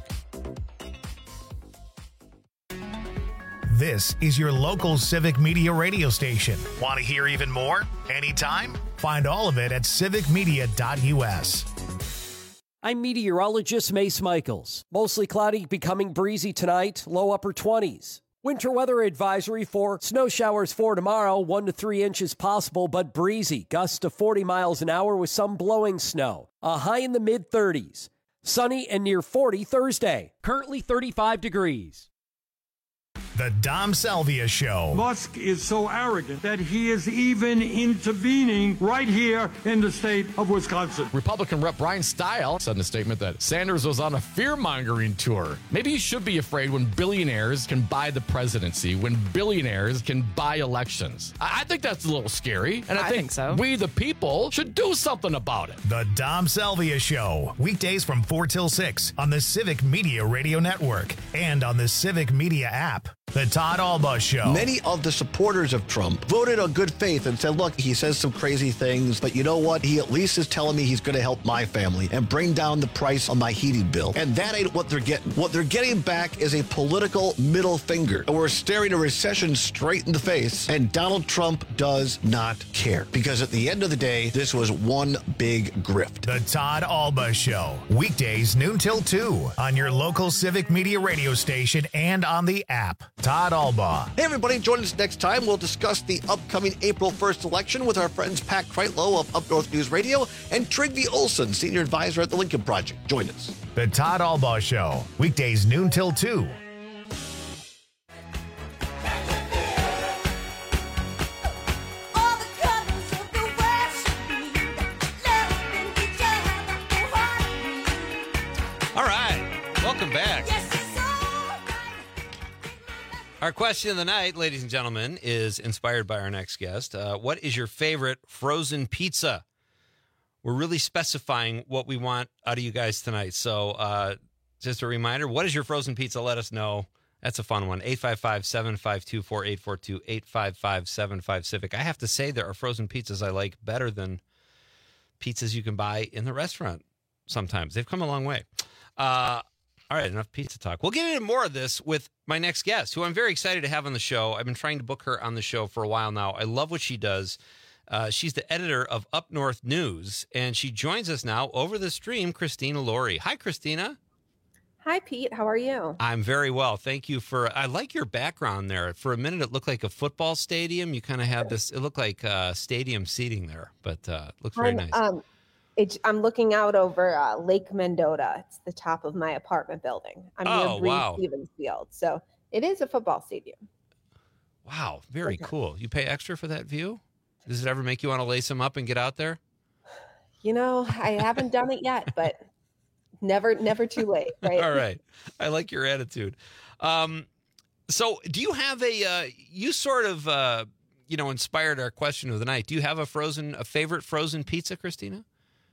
This is your local Civic Media radio station. Want to hear even more? Anytime? Find all of it at civicmedia.us. I'm meteorologist Mace Michaels. Mostly cloudy, becoming breezy tonight, low upper 20s. Winter weather advisory for snow showers for tomorrow, 1 to 3 inches possible, but breezy. Gusts to 40 miles an hour with some blowing snow. A high in the mid-30s. Sunny and near 40 Thursday. Currently 35 degrees. The Dom Salvia Show. Musk is so arrogant that he is even intervening right here in the state of Wisconsin. Republican Rep. Brian Stile said in a statement that Sanders was on a fear-mongering tour. Maybe you should be afraid when billionaires can buy the presidency, when billionaires can buy elections. I think that's a little scary, and I think so. We, the people, should do something about it. The Dom Salvia Show. Weekdays from 4 till 6 on the Civic Media Radio Network and on the Civic Media app. The Todd Alba Show. Many of the supporters of Trump voted on good faith and said, look, he says some crazy things, but you know what? He at least is telling me he's going to help my family and bring down the price on my heating bill. And that ain't what they're getting. What they're getting back is a political middle finger. And we're staring a recession straight in the face, and Donald Trump does not care. Because at the end of the day, this was one big grift. The Todd Alba Show. Weekdays noon till 2 on your local Civic Media radio station and on the app. Todd Alba. Hey, everybody, join us next time. We'll discuss the upcoming April 1st election with our friends Pat Kreitlow of Up North News Radio and Trygve Olson, Senior Advisor at the Lincoln Project. Join us. The Todd Alba Show. Weekdays noon till 2. Our question of the night, ladies and gentlemen, is inspired by our next guest. What is your favorite frozen pizza? We're really specifying what we want out of you guys tonight. So just a reminder, what is your frozen pizza? Let us know. That's a fun one. 855-752-4842, 855-75-CIVIC. I have to say there are frozen pizzas I like better than pizzas you can buy in the restaurant sometimes. They've come a long way. All right, enough pizza talk. We'll get into more of this with my next guest, who I'm very excited to have on the show. I've been trying to book her on the show for a while now. I love what she does. She's the editor of Up North News, and she joins us now over the stream, Christina Laurie. Hi, Christina. Hi, Pete. How are you? I'm very well. Thank you I like your background there. For a minute, it looked like a football stadium. You kind of had this, it looked like stadium seating there, but it looks very nice. I'm looking out over Lake Mendota. It's the top of my apartment building. I'm near Breeze Stevens Field. So it is a football stadium. Wow. Very cool. You pay extra for that view? Does it ever make you want to lace them up and get out there? You know, I haven't done it yet, but never too late, right? All right. I like your attitude. So do you have you sort of, inspired our question of the night. Do you have a favorite frozen pizza, Christina?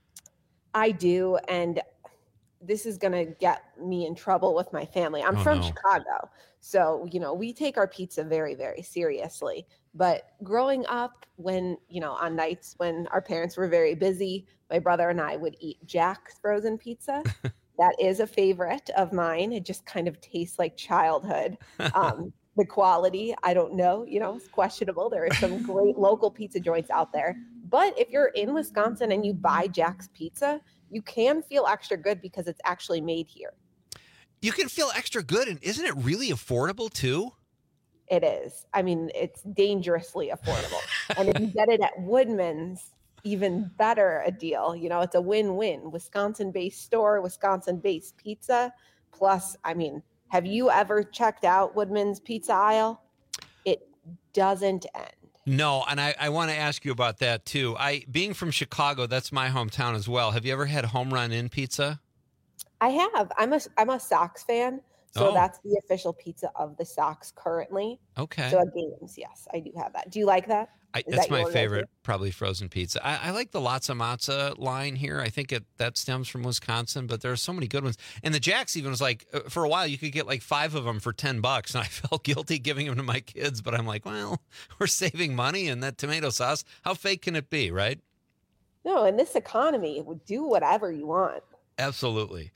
I do. And this is going to get me in trouble with my family. I'm from Chicago. So, we take our pizza very, very seriously. But growing up when, on nights when our parents were very busy, my brother and I would eat Jack's frozen pizza. That is a favorite of mine. It just kind of tastes like childhood. The quality, I don't know, it's questionable. There are some great local pizza joints out there. But if you're in Wisconsin and you buy Jack's Pizza, you can feel extra good because it's actually made here. You can feel extra good, and isn't it really affordable too? It is. I mean, it's dangerously affordable. And if you get it at Woodman's, even better a deal. It's a win-win. Wisconsin-based store, Wisconsin-based pizza. Plus, I mean, have you ever checked out Woodman's pizza aisle? It doesn't end. No, and I want to ask you about that too. Being from Chicago, that's my hometown as well. Have you ever had Home Run Inn pizza? I have. I'm a Sox fan, so that's the official pizza of the Sox currently. Okay. So at games, yes, I do have that. Do you like that? That's my favorite, probably frozen pizza. I like the Lots of Matza line here. I think that stems from Wisconsin, but there are so many good ones. And the Jack's even was like, for a while, you could get like 5 of them for $10, and I felt guilty giving them to my kids. But I'm like, well, we're saving money, and that tomato sauce, how fake can it be, right? No, in this economy, do whatever you want. Absolutely.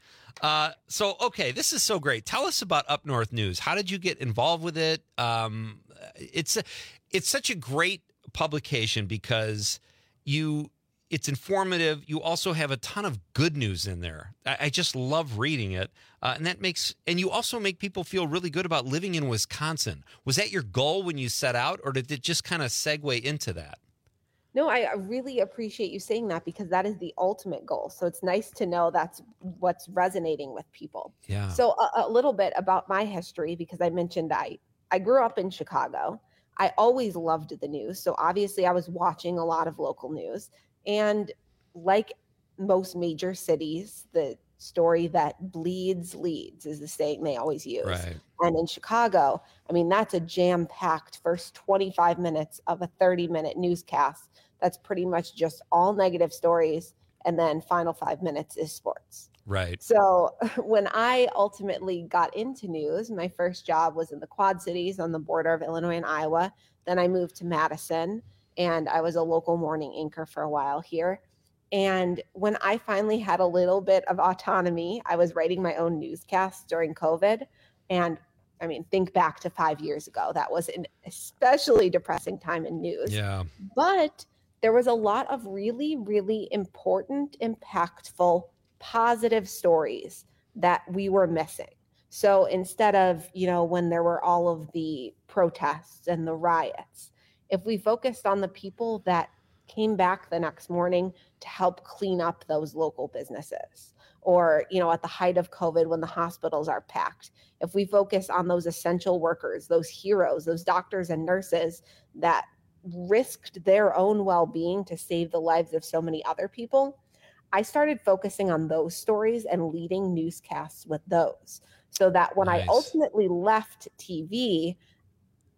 Okay, this is so great. Tell us about Up North News. How did you get involved with it? It's such a great publication because it's informative. You also have a ton of good news in there. I just love reading it. And you also make people feel really good about living in Wisconsin. Was that your goal when you set out, or did it just kind of segue into that? No, I really appreciate you saying that because that is the ultimate goal. So it's nice to know that's what's resonating with people. Yeah. So a little bit about my history, because I mentioned I grew up in Chicago. I always loved the news. So obviously I was watching a lot of local news. And like most major cities, the story that bleeds leads is the saying they always use. Right. And in Chicago, I mean, that's a jam-packed first 25 minutes of a 30-minute newscast. That's pretty much just all negative stories. And then final 5 minutes is sports. Right. So when I ultimately got into news, my first job was in the Quad Cities on the border of Illinois and Iowa. Then I moved to Madison, and I was a local morning anchor for a while here. And when I finally had a little bit of autonomy, I was writing my own newscasts during COVID. And I mean, think back to 5 years ago. That was an especially depressing time in news. Yeah. But there was a lot of really, really important, impactful, positive stories that we were missing. So instead of, when there were all of the protests and the riots, if we focused on the people that came back the next morning to help clean up those local businesses, or, at the height of COVID when the hospitals are packed, if we focus on those essential workers, those heroes, those doctors and nurses that risked their own well-being to save the lives of so many other people, I started focusing on those stories and leading newscasts with those. So that when I ultimately left TV,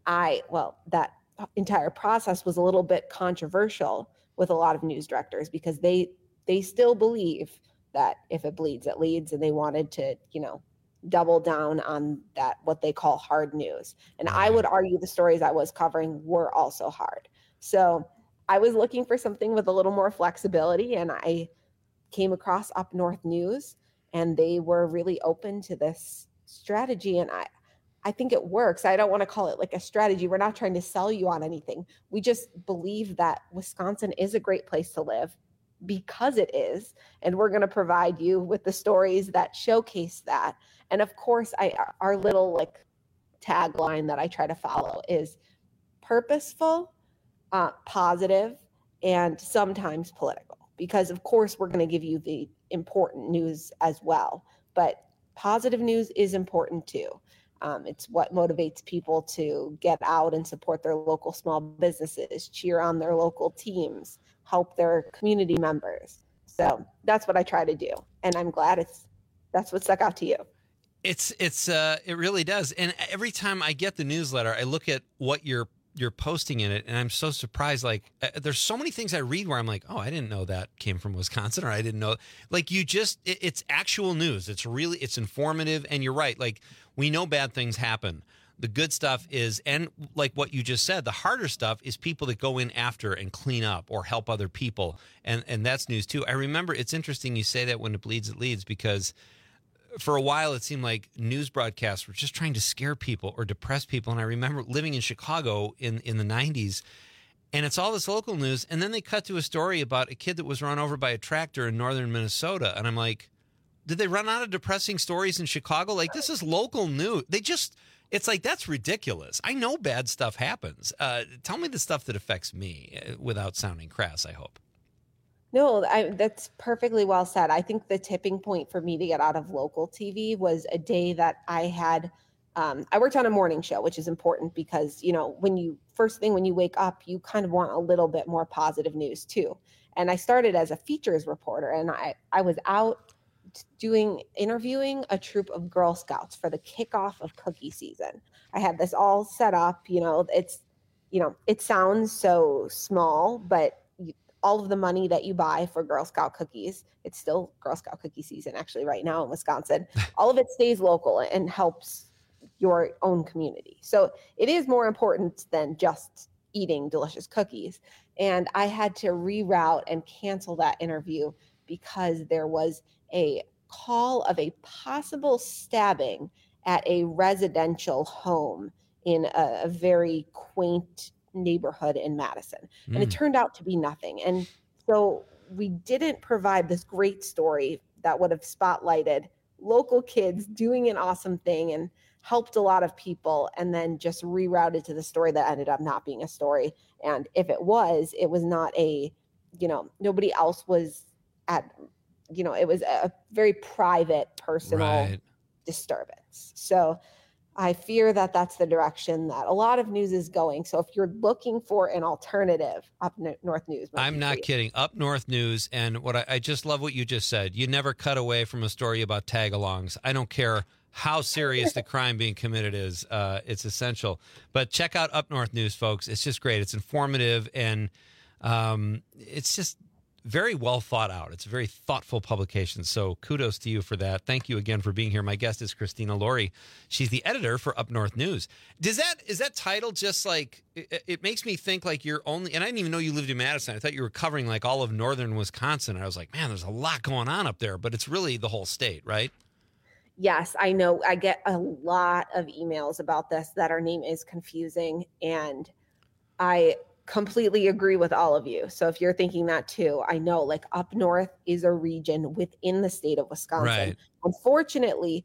that entire process was a little bit controversial with a lot of news directors because they still believe that if it bleeds, it leads, and they wanted to, double down on that, what they call hard news. And I would argue the stories I was covering were also hard. So I was looking for something with a little more flexibility, and I came across Up North News, and they were really open to this strategy. And I think it works. I don't want to call it like a strategy. We're not trying to sell you on anything. We just believe that Wisconsin is a great place to live because it is. And we're going to provide you with the stories that showcase that. And of course, our little like tagline that I try to follow is purposeful, positive, and sometimes political. Because of course, we're going to give you the important news as well. But positive news is important too. It's what motivates people to get out and support their local small businesses, cheer on their local teams, help their community members. So that's what I try to do. And I'm glad that's what stuck out to you. It really does. And every time I get the newsletter, I look at what you're posting in it, and I'm so surprised. Like, there's so many things I read where I'm like, oh, I didn't know that came from Wisconsin, or I didn't know. Like, it's actual news. It's informative, and you're right. Like, we know bad things happen. The good stuff is, and like what you just said, the harder stuff is people that go in after and clean up or help other people, and that's news too. I remember, it's interesting you say that when it bleeds, it leads, because for a while, it seemed like news broadcasts were just trying to scare people or depress people. And I remember living in Chicago in the 90s, and it's all this local news. And then they cut to a story about a kid that was run over by a tractor in northern Minnesota. And I'm like, did they run out of depressing stories in Chicago? Like, this is local news. It's like, that's ridiculous. I know bad stuff happens. Tell me the stuff that affects me without sounding crass, I hope. No, that's perfectly well said. I think the tipping point for me to get out of local TV was a day that I had, I worked on a morning show, which is important because, when you wake up, you kind of want a little bit more positive news too. And I started as a features reporter, and I was out interviewing a troop of Girl Scouts for the kickoff of cookie season. I had this all set up, it sounds so small, but all of the money that you buy for Girl Scout cookies, it's still Girl Scout cookie season actually right now in Wisconsin. All of it stays local and helps your own community. So it is more important than just eating delicious cookies. And I had to reroute and cancel that interview because there was a call of a possible stabbing at a residential home in a very quaint neighborhood in Madison. And it turned out to be nothing. And so we didn't provide this great story that would have spotlighted local kids doing an awesome thing and helped a lot of people, and then just rerouted to the story that ended up not being a story. And if it was not nobody else was at, it was a very private, personal disturbance. So I fear that that's the direction that a lot of news is going. So if you're looking for an alternative, Up North News. I'm not kidding. Up North News. And what I just love what you just said. You never cut away from a story about tag-alongs. I don't care how serious the crime being committed is. It's essential. But check out Up North News, folks. It's just great. It's informative, and it's just very well thought out. It's a very thoughtful publication. So kudos to you for that. Thank you again for being here. My guest is Christina Laurie. She's the editor for Up North News. Is that title just like, it makes me think like you're only, and I didn't even know you lived in Madison. I thought you were covering like all of northern Wisconsin. I was like, man, there's a lot going on up there, but it's really the whole state, right? Yes, I know. I get a lot of emails about this, that our name is confusing, and I completely agree with all of you. So if you're thinking that too, I know like Up North is a region within the state of Wisconsin. Right. Fortunately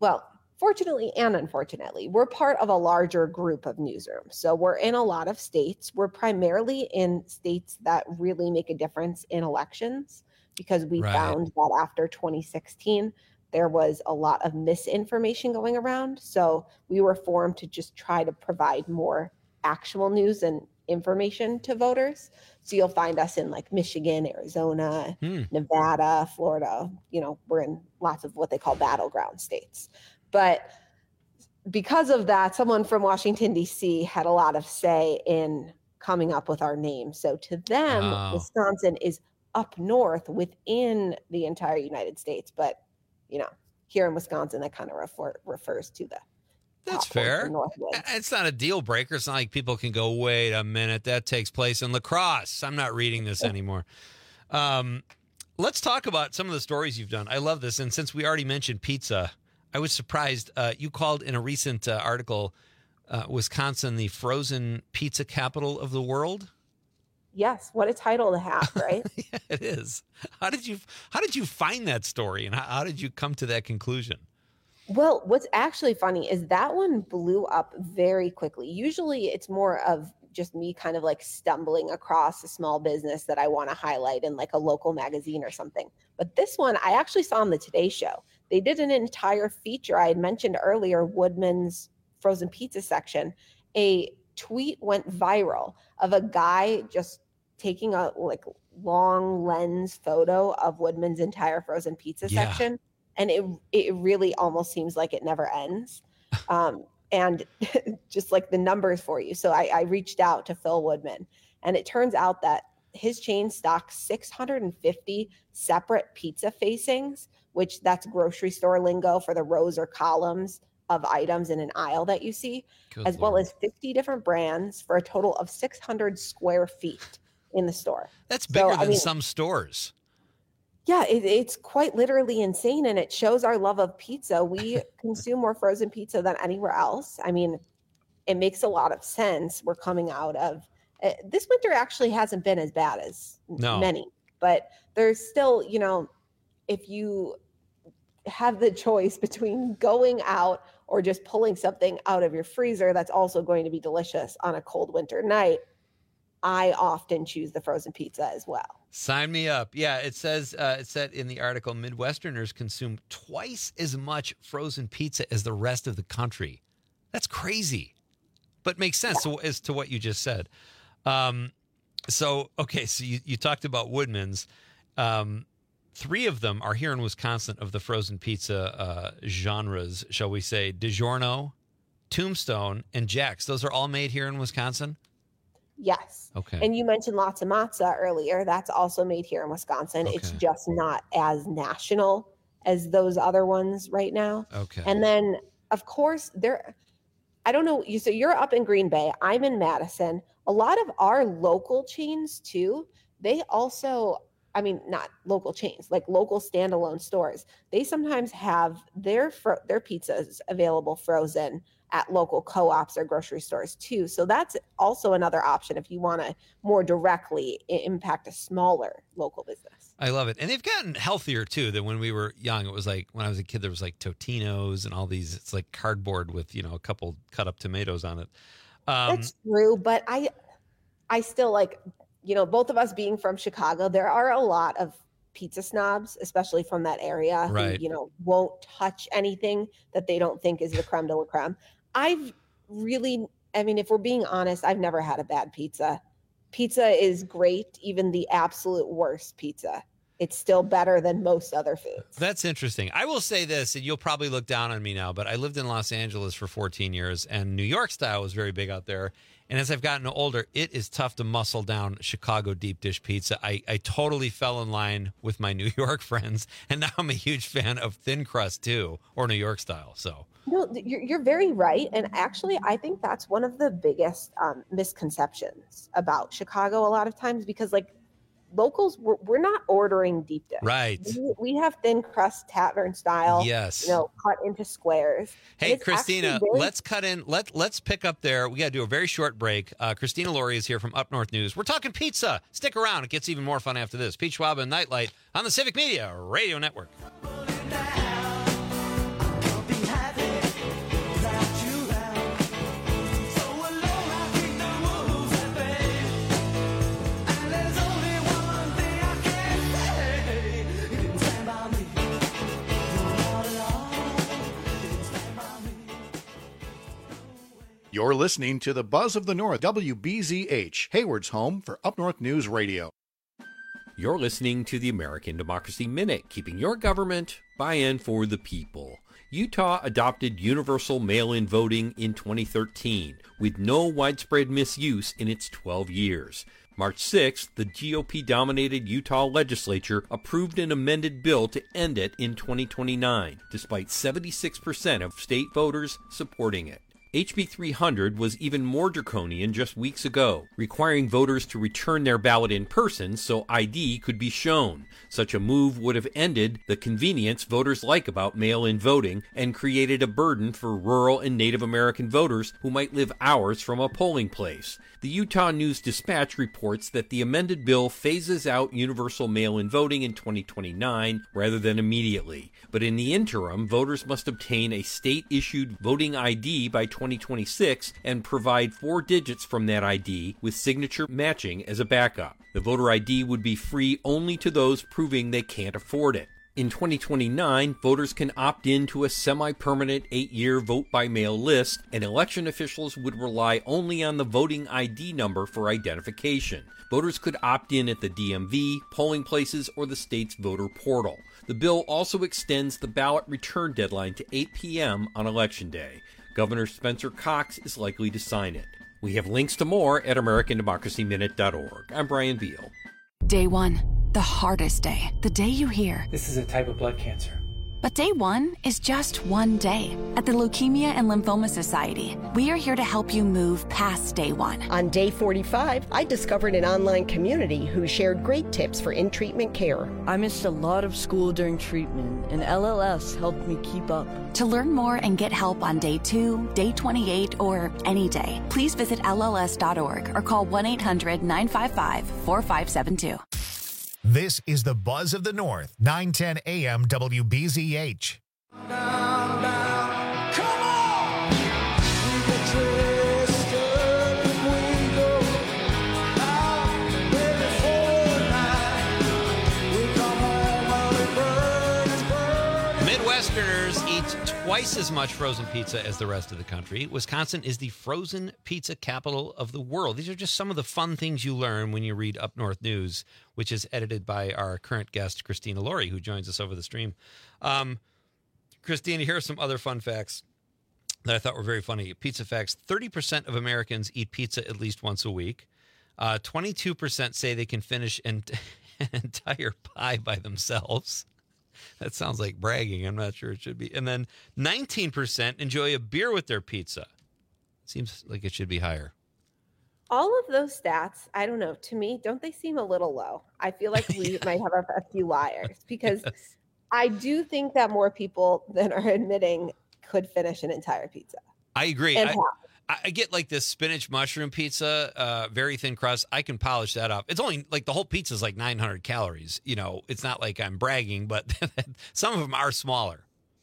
and unfortunately, we're part of a larger group of newsrooms. So we're in a lot of states. We're primarily in states that really make a difference in elections, because we found that after 2016, there was a lot of misinformation going around. So we were formed to just try to provide more actual news and information to voters. So you'll find us in like Michigan, Arizona, Nevada, Florida. We're in lots of what they call battleground states. But because of that, someone from Washington, D.C. had a lot of say in coming up with our name. So to them, Wisconsin is up north within the entire United States. But, here in Wisconsin, that kind of refers to the That's fair. It's not a deal breaker. It's not like people can go, wait a minute, that takes place in La Crosse. I'm not reading this anymore. Let's talk about some of the stories you've done. I love this. And since we already mentioned pizza, I was surprised. You called in a recent article Wisconsin the frozen pizza capital of the world. Yes, what a title to have, right? Yeah, it is. How did you find that story, and how did you come to that conclusion? Well, what's actually funny is that one blew up very quickly. Usually it's more of just me kind of like stumbling across a small business that I want to highlight in like a local magazine or something. But this one I actually saw on the Today Show. They did an entire feature. I had mentioned earlier Woodman's frozen pizza section. A tweet went viral of a guy just taking a like long lens photo of Woodman's entire frozen pizza section. And it really almost seems like it never ends. And just like the numbers for you. So I reached out to Phil Woodman, and it turns out that his chain stocks 650 separate pizza facings, which that's grocery store lingo for the rows or columns of items in an aisle that you see, well as 50 different brands for a total of 600 square feet in the store. That's bigger than some stores. Yeah, it's quite literally insane, and it shows our love of pizza. We consume more frozen pizza than anywhere else. I mean, it makes a lot of sense. We're coming out of this winter actually hasn't been as bad as many, but there's still, if you have the choice between going out or just pulling something out of your freezer that's also going to be delicious on a cold winter night, I often choose the frozen pizza as well. Sign me up. Yeah, it says it said in the article, Midwesterners consume twice as much frozen pizza as the rest of the country. That's crazy, but makes sense as to what you just said. So you talked about Woodman's. 3 of them are here in Wisconsin of the frozen pizza genres, shall we say. DiGiorno, Tombstone, and Jack's. Those are all made here in Wisconsin? Yes. Okay. And you mentioned Lots of Matza earlier. That's also made here in Wisconsin. Okay. It's just not as national as those other ones right now. Okay. And then, of course, I don't know. So you're up in Green Bay. I'm in Madison. A lot of our local chains, too, they also, not local chains, like local standalone stores. They sometimes have their pizzas available frozen at local co-ops or grocery stores too. So that's also another option if you want to more directly impact a smaller local business. I love it. And they've gotten healthier too than when we were young. It was like when I was a kid, there was like Totino's and all these, it's like cardboard with, a couple cut up tomatoes on it. That's true. But I still like, both of us being from Chicago, there are a lot of pizza snobs, especially from that area, who, won't touch anything that they don't think is the creme de la creme. If we're being honest, I've never had a bad pizza. Pizza is great, even the absolute worst pizza. It's still better than most other foods. That's interesting. I will say this, and you'll probably look down on me now, but I lived in Los Angeles for 14 years, and New York style was very big out there. And as I've gotten older, it is tough to muscle down Chicago deep dish pizza. I totally fell in line with my New York friends, and now I'm a huge fan of thin crust too, or New York style. So no, you're very right. And actually, I think that's one of the biggest misconceptions about Chicago a lot of times, because like locals, we're not ordering deep dish. Right. We have thin crust tavern style. Yes. Cut into squares. Hey, Christina, let's cut in. Let's pick up there. We got to do a very short break. Christina Laurie is here from Up North News. We're talking pizza. Stick around. It gets even more fun after this. Pete Schwab and Nightlight on the Civic Media Radio Network. You're listening to the Buzz of the North, WBZH, Hayward's home for Up North News Radio. You're listening to the American Democracy Minute, keeping your government by and for the people. Utah adopted universal mail-in voting in 2013, with no widespread misuse in its 12 years. March 6th, the GOP-dominated Utah legislature approved an amended bill to end it in 2029, despite 76% of state voters supporting it. HB 300 was even more draconian just weeks ago, requiring voters to return their ballot in person so ID could be shown. Such a move would have ended the convenience voters like about mail-in voting and created a burden for rural and Native American voters who might live hours from a polling place. The Utah News-Dispatch reports that the amended bill phases out universal mail-in voting in 2029 rather than immediately. But in the interim, voters must obtain a state-issued voting ID by 2026 and provide 4 digits from that ID with signature matching as a backup. The voter ID would be free only to those proving they can't afford it. In 2029, voters can opt in to a semi-permanent 8-year vote-by-mail list, and election officials would rely only on the voting ID number for identification. Voters could opt in at the DMV, polling places, or the state's voter portal. The bill also extends the ballot return deadline to 8 p.m. on Election Day. Governor Spencer Cox is likely to sign it. We have links to more at AmericanDemocracyMinute.org. I'm Brian Beal. Day 1, the hardest day. The day you hear, "This is a type of blood cancer." But day 1 is just one day. At the Leukemia and Lymphoma Society, we are here to help you move past day 1. On day 45, I discovered an online community who shared great tips for in-treatment care. I missed a lot of school during treatment, and LLS helped me keep up. To learn more and get help on day 2, day 28, or any day, please visit LLS.org or call 1-800-955-4572. This is the Buzz of the North, 910 AM WBZH. Midwesterners eat twice as much frozen pizza as the rest of the country. Wisconsin is the frozen pizza capital of the world. These are just some of the fun things you learn when you read Up North News, which is edited by our current guest, Christina Laurie, who joins us over the stream. Christina, here are some other fun facts that I thought were very funny. Pizza facts: 30% of Americans eat pizza at least once a week. 22% say they can finish an entire pie by themselves. That sounds like bragging. I'm not sure it should be. And then 19% enjoy a beer with their pizza. Seems like it should be higher. All of those stats, I don't know, to me, don't they seem a little low? I feel like we might have a few liars because I do think that more people than are admitting could finish an entire pizza. I agree. And I get like this spinach mushroom pizza, very thin crust. I can polish that up. It's only like the whole pizza is like 900 calories. You know, it's not like I'm bragging, but some of them are smaller.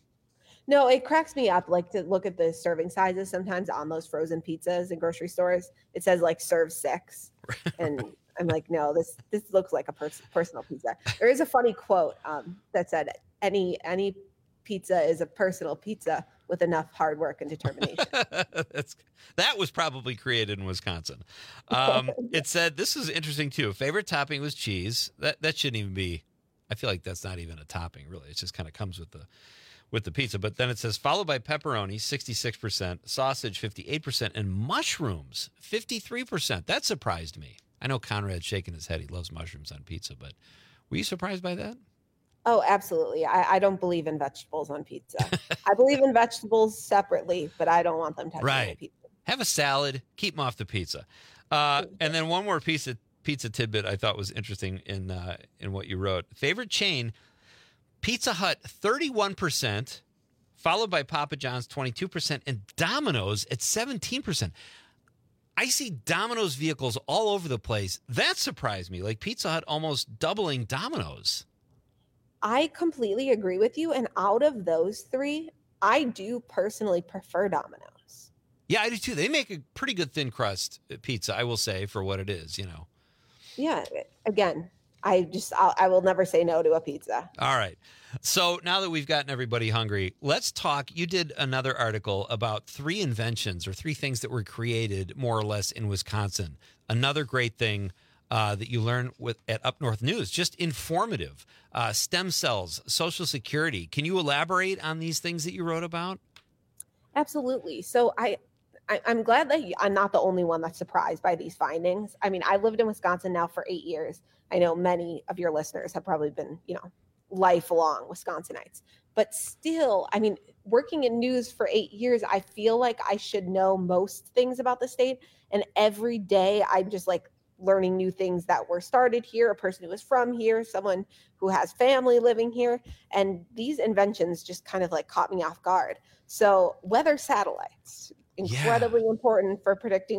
No, it cracks me up like to look at the serving sizes sometimes on those frozen pizzas in grocery stores. It says like serve 6. And I'm like, no, this looks like a personal pizza. There is a funny quote that said any pizza is a personal pizza with enough hard work and determination. That was probably created in Wisconsin. It said, this is interesting too. Favorite topping was cheese. That shouldn't even be, I feel like that's not even a topping really. It just kind of comes with the pizza. But then it says followed by pepperoni, 66%, sausage, 58%, and mushrooms, 53%. That surprised me. I know Conrad's shaking his head. He loves mushrooms on pizza, but were you surprised by that? Oh, absolutely. I don't believe in vegetables on pizza. I believe in vegetables separately, but I don't want them touching my pizza. Have a salad, keep them off the pizza. And then one more pizza tidbit I thought was interesting in what you wrote. Favorite chain, Pizza Hut, 31%, followed by Papa John's, 22%, and Domino's at 17%. I see Domino's vehicles all over the place. That surprised me. Like Pizza Hut almost doubling Domino's. I completely agree with you. And out of those 3, I do personally prefer Domino's. Yeah, I do too. They make a pretty good thin crust pizza, I will say, for what it is, you know. Yeah. Again, I will never say no to a pizza. All right. So now that we've gotten everybody hungry, let's talk. You did another article about 3 inventions or 3 things that were created more or less in Wisconsin. Another great thing that you learn at Up North News. Just informative. Stem cells, Social Security. Can you elaborate on these things that you wrote about? Absolutely. So I'm glad that I'm not the only one that's surprised by these findings. I mean, I lived in Wisconsin now for 8 years. I know many of your listeners have probably been, lifelong Wisconsinites. But still, I mean, working in news for 8 years, I feel like I should know most things about the state. And every day I'm just like learning new things that were started here, a person who was from here, someone who has family living here. And these inventions just kind of like caught me off guard. So weather satellites, incredibly important for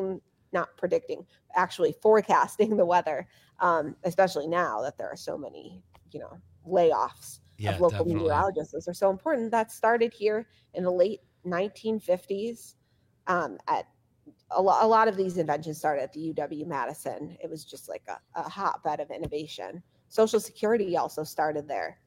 actually forecasting the weather, especially now that there are so many, layoffs of local meteorologists. Those are so important. That started here in the late 1950s. At a lot of these inventions started at the UW-Madison. It was just like a hotbed of innovation. Social Security also started there.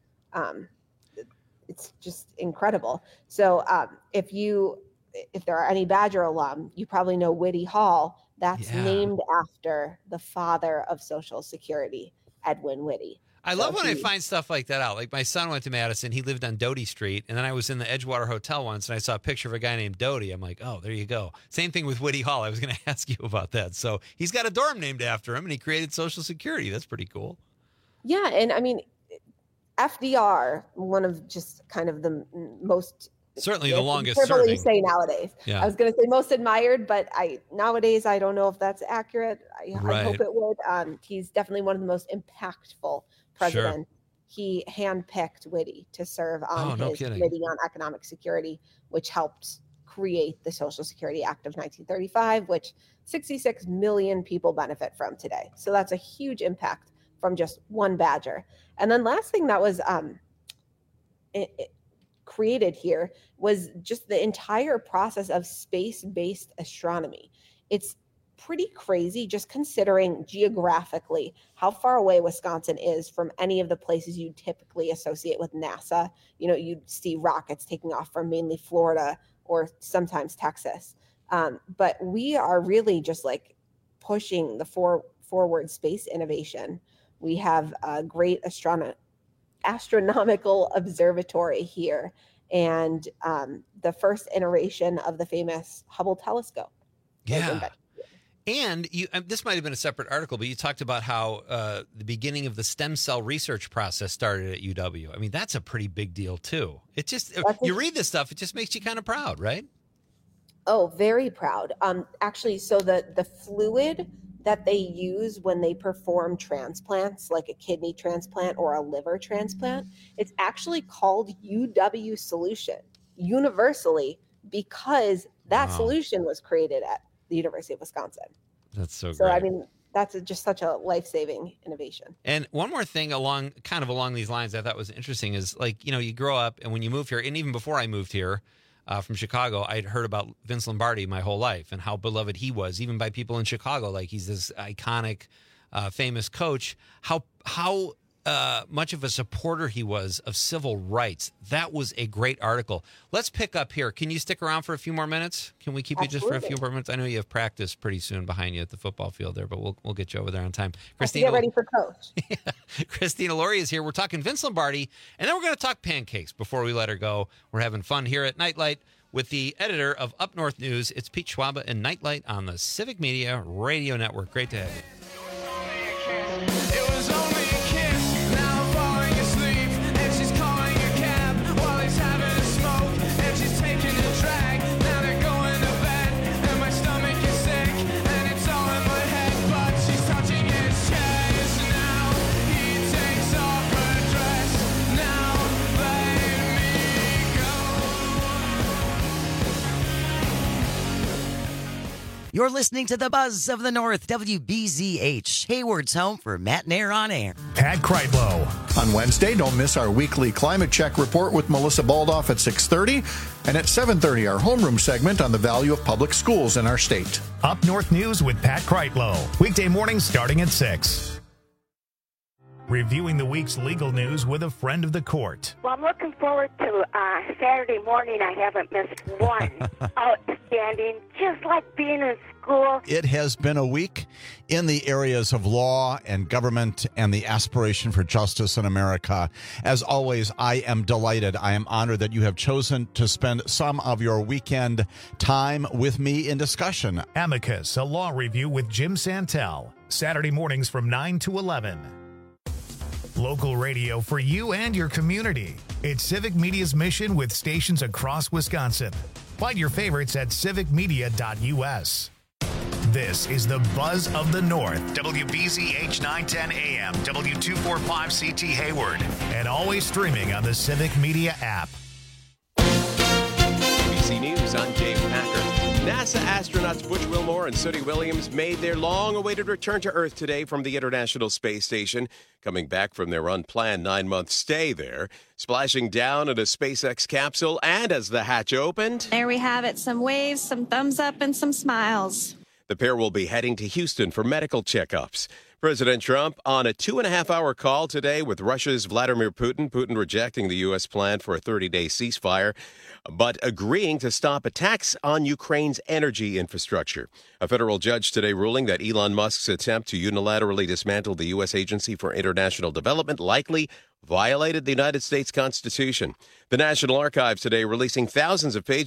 It's just incredible. So if there are any Badger alum, you probably know Whitty Hall. That's named after the father of Social Security, Edwin Whitty. I love when I find stuff like that out. Like my son went to Madison. He lived on Doty Street. And then I was in the Edgewater Hotel once, and I saw a picture of a guy named Doty. I'm like, oh, there you go. Same thing with Whitty Hall. I was going to ask you about that. So he's got a dorm named after him, and he created Social Security. That's pretty cool. Yeah, and I mean, FDR, one of just kind of the most... Certainly the longest serving. Say nowadays. Yeah. I was going to say most admired, but nowadays I don't know if that's accurate. I hope it would. He's definitely one of the most impactful presidents. Sure. He handpicked Whitty to serve on his committee on economic security, which helped create the Social Security Act of 1935, which 66 million people benefit from today. So that's a huge impact from just one Badger. And then last thing that was created here was just the entire process of space-based astronomy. It's pretty crazy just considering geographically how far away Wisconsin is from any of the places you typically associate with NASA. You'd see rockets taking off from mainly Florida or sometimes Texas. But we are really just like pushing the forward space innovation. We have a great astronomical observatory here, and the first iteration of the famous Hubble telescope. And this might have been a separate article, but you talked about how the beginning of the stem cell research process started at UW. I mean, that's a pretty big deal too. It just you read this stuff, it just makes you kind of proud, right? Oh, very proud. Actually, so the fluid that they use when they perform transplants, like a kidney transplant or a liver transplant, it's actually called UW solution universally because that solution was created at the University of Wisconsin. That's so great. So, I mean, that's just such a life-saving innovation. And one more thing along these lines I thought was interesting is, like, you grow up, and when you move here, and even before I moved here, from Chicago, I'd heard about Vince Lombardi my whole life and how beloved he was, even by people in Chicago. Like, he's this iconic, famous coach. How much of a supporter he was of civil rights. That was a great article. Let's pick up here. Can you stick around for a few more minutes? Can we keep you just for a few more minutes? I know you have practice pretty soon behind you at the football field there, but we'll get you over there on time. Christina, get ready for coach. Christina Laurie is here. We're talking Vince Lombardi, and then we're going to talk pancakes before we let her go. We're having fun here at Nightlight with the editor of Up North News. It's Pete Schwaba and Nightlight on the Civic Media Radio Network. Great to have you. You're listening to the Buzz of the North, WBZH, Hayward's home for Matt Nair on Air. Pat Kreitlow. On Wednesday, don't miss our weekly Climate Check report with Melissa Baldoff at 6:30. And at 7:30, our homeroom segment on the value of public schools in our state. Up North News with Pat Kreitlow. Weekday mornings starting at 6. reviewing the week's legal news with a friend of the court. Well, I'm looking forward to Saturday morning. I haven't missed one. Outstanding, just like being in school. It has been a week in the areas of law and government and the aspiration for justice in America. As always, I am delighted. I am honored that you have chosen to spend some of your weekend time with me in discussion. Amicus, a law review with Jim Santel. Saturday mornings from 9 to 11. Local radio for you and your community. It's Civic Media's mission with stations across Wisconsin. Find your favorites at civicmedia.us. This is the Buzz of the North. WBZH 910 AM, W245CT Hayward, and always streaming on the Civic Media app. ABC News, I'm Dave Packer. NASA astronauts Butch Wilmore and Sudie Williams made their long-awaited return to Earth today from the International Space Station, coming back from their unplanned 9-month stay there, splashing down in a SpaceX capsule, and as the hatch opened... There we have it, some waves, some thumbs up, and some smiles. The pair will be heading to Houston for medical checkups. President Trump on a 2.5-hour call today with Russia's Vladimir Putin. Putin rejecting the U.S. plan for a 30-day ceasefire, but agreeing to stop attacks on Ukraine's energy infrastructure. A federal judge today ruling that Elon Musk's attempt to unilaterally dismantle the U.S. Agency for International Development likely violated the United States Constitution. The National Archives today releasing thousands of pages